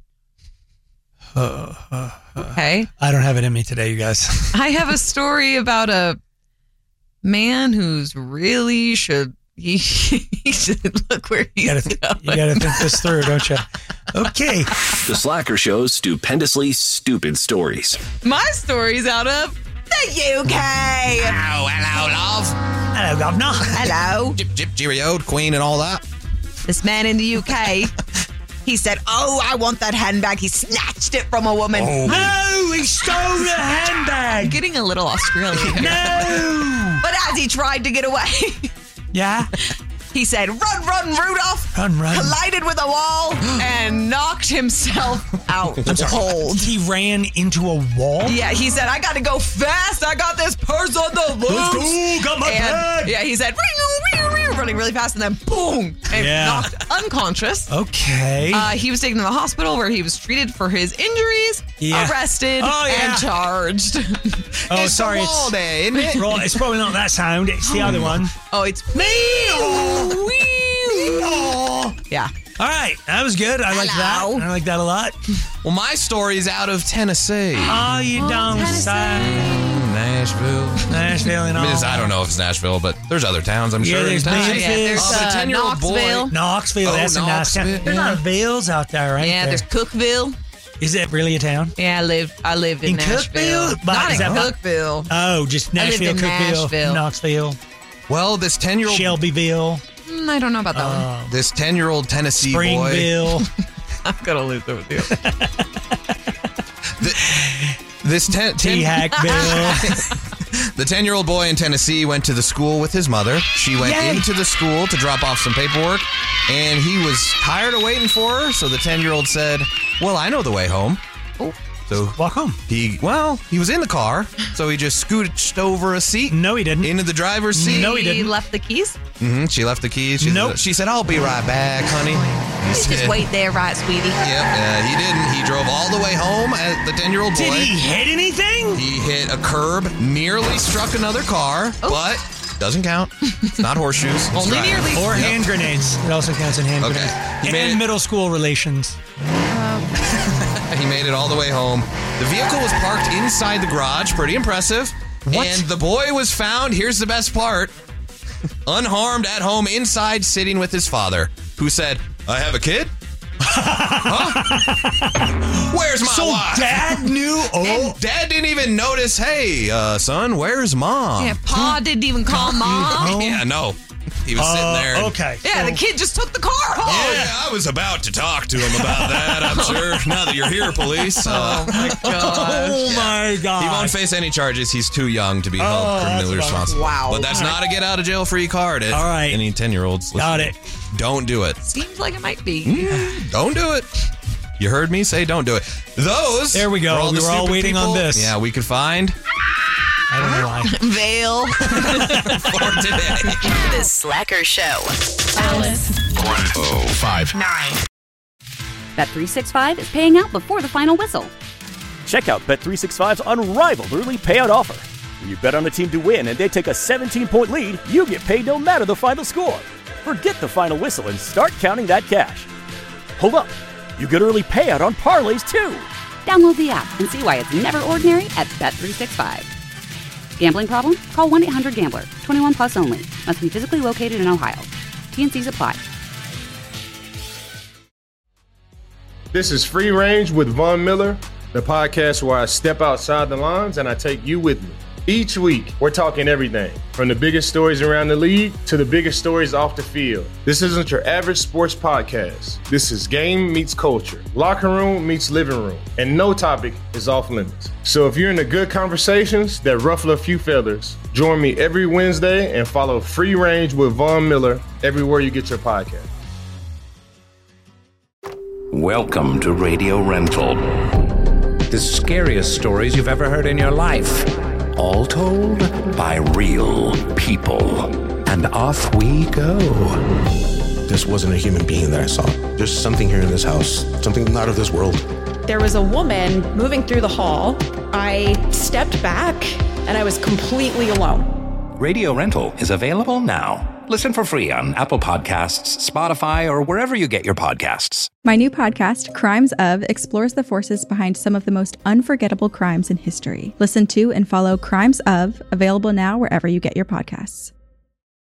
[SPEAKER 11] Okay.
[SPEAKER 13] I don't have it in me today, you guys.
[SPEAKER 11] I have a story about a man who's really should look where he's going.
[SPEAKER 13] You got to think this through, don't you? Okay.
[SPEAKER 9] The Slacker Show's stupendously stupid stories.
[SPEAKER 11] My story's out of the UK.
[SPEAKER 14] Hello, love.
[SPEAKER 13] Hello, governor.
[SPEAKER 11] Hello.
[SPEAKER 14] Jip, cheerio, queen, and all that.
[SPEAKER 11] This man in the UK, he said, I want that handbag. He snatched it from a woman.
[SPEAKER 13] Oh. No, he stole the handbag.
[SPEAKER 11] I'm getting a little Australian.
[SPEAKER 13] No.
[SPEAKER 11] But as he tried to get away,
[SPEAKER 13] yeah,
[SPEAKER 11] he said, run, Rudolph.
[SPEAKER 13] Run.
[SPEAKER 11] Collided with a wall and knocked himself out cold.
[SPEAKER 13] He ran into a wall?
[SPEAKER 11] Yeah, he said, I got to go fast. I got this purse on the loose.
[SPEAKER 13] Let's go, got my bag.
[SPEAKER 11] Yeah, he said, running really fast, and then boom, and knocked unconscious.
[SPEAKER 13] Okay.
[SPEAKER 11] He was taken to the hospital where he was treated for his injuries, arrested, and charged.
[SPEAKER 13] It's sorry. It's probably not that sound. It's the other one.
[SPEAKER 11] Oh, it's me. Yeah.
[SPEAKER 13] All right. That was good. I like that. I like that a lot.
[SPEAKER 14] Well, my story's out of Tennessee.
[SPEAKER 13] Oh, you don't say. Nashville and all.
[SPEAKER 14] I don't know if it's Nashville, but there's other towns, I'm sure.
[SPEAKER 13] There's
[SPEAKER 11] There's
[SPEAKER 14] a 10-year-old boy.
[SPEAKER 13] Knoxville. That's a nice town. There's a lot of villas out there, right?
[SPEAKER 11] Yeah, there's Cookville.
[SPEAKER 13] Is it really a town?
[SPEAKER 11] Yeah, I lived in Nashville.
[SPEAKER 13] Cookville?
[SPEAKER 11] Not in Cookville.
[SPEAKER 13] Oh, just Nashville, Cookville, Knoxville.
[SPEAKER 14] Well, this 10-year-old...
[SPEAKER 13] Shelbyville.
[SPEAKER 11] I don't know about that one.
[SPEAKER 14] This 10-year-old Tennessee
[SPEAKER 13] Springville.
[SPEAKER 14] boy...
[SPEAKER 11] I'm going to lose it with you.
[SPEAKER 14] This
[SPEAKER 13] T-Hackville.
[SPEAKER 14] The 10-year-old boy in Tennessee went to the school with his mother. She went into the school to drop off some paperwork, and he was tired of waiting for her, so the 10-year-old said, well, I know the way home.
[SPEAKER 11] Oh.
[SPEAKER 14] So
[SPEAKER 13] walk home.
[SPEAKER 14] He was in the car, so he just scooched over a seat.
[SPEAKER 13] No, he didn't.
[SPEAKER 14] Into the driver's seat.
[SPEAKER 13] No, he didn't.
[SPEAKER 11] He left the keys?
[SPEAKER 14] Mm-hmm. She left the keys. She said, I'll be right back, honey.
[SPEAKER 11] Just wait there, right, sweetie?
[SPEAKER 14] Yep, he didn't. He drove all the way home at the 10-year-old boy.
[SPEAKER 13] Did he hit anything?
[SPEAKER 14] He hit a curb, nearly struck another car, but doesn't count. It's not horseshoes.
[SPEAKER 11] Only nearly.
[SPEAKER 13] Or hand grenades. It also counts in hand grenades. And middle school relations.
[SPEAKER 14] He made it all the way home. The vehicle was parked inside the garage. Pretty impressive.
[SPEAKER 13] What?
[SPEAKER 14] And the boy was found, here's the best part, unharmed at home inside, sitting with his father, who said, I have a kid, Where's my wife?
[SPEAKER 13] Dad knew.
[SPEAKER 14] And Dad didn't even notice. Hey, son, where's Mom?
[SPEAKER 11] Yeah, Pa didn't even call Mom.
[SPEAKER 14] Yeah, no. He was sitting there.
[SPEAKER 13] Okay.
[SPEAKER 11] Yeah, the kid just took the car home.
[SPEAKER 14] Yeah, I was about to talk to him about that, I'm sure. Now that you're here, police.
[SPEAKER 11] Oh, my God.
[SPEAKER 13] Oh, my God.
[SPEAKER 14] He won't face any charges. He's too young to be held criminally responsible.
[SPEAKER 11] Wow.
[SPEAKER 14] But that's not a get-out-of-jail-free card.
[SPEAKER 13] All right.
[SPEAKER 14] Any 10-year-olds.
[SPEAKER 13] Got it.
[SPEAKER 14] Don't do it.
[SPEAKER 11] Seems like it might be.
[SPEAKER 14] Don't do it. You heard me say don't do it. Those.
[SPEAKER 13] There we go. We were all waiting on this.
[SPEAKER 14] Yeah, we could find.
[SPEAKER 13] I don't know why.
[SPEAKER 11] Veil.
[SPEAKER 14] For today.
[SPEAKER 12] The Slacker Show.
[SPEAKER 10] Alice.
[SPEAKER 9] 105.
[SPEAKER 12] 9.
[SPEAKER 1] Bet365 is paying out before the final whistle.
[SPEAKER 2] Check out Bet365's unrivaled early payout offer. When you bet on a team to win and they take a 17-point lead, you get paid no matter the final score. Forget the final whistle and start counting that cash. Hold up. You get early payout on parlays, too.
[SPEAKER 1] Download the app and see why it's never ordinary at Bet365. Gambling problem? Call 1-800-GAMBLER. 21 plus only. Must be physically located in Ohio. T&Cs apply.
[SPEAKER 3] This is Free Range with Von Miller, the podcast where I step outside the lines and I take you with me. Each week, we're talking everything from the biggest stories around the league to the biggest stories off the field. This isn't your average sports podcast. This is game meets culture, locker room meets living room, and no topic is off limits. So if you're into good conversations that ruffle a few feathers, join me every Wednesday and follow Free Range with Von Miller everywhere you get your podcast.
[SPEAKER 4] Welcome to Radio Rental. The scariest stories you've ever heard in your life. All told by real people. And off we go.
[SPEAKER 5] This wasn't a human being that I saw. There's something here in this house, something not of this world.
[SPEAKER 6] There was a woman moving through the hall. I stepped back and I was completely alone.
[SPEAKER 4] Radio Rental is available now. Listen for free on Apple Podcasts, Spotify, or wherever you get your podcasts.
[SPEAKER 7] My new podcast, Crimes Of, explores the forces behind some of the most unforgettable crimes in history. Listen to and follow Crimes Of, available now wherever you get your podcasts.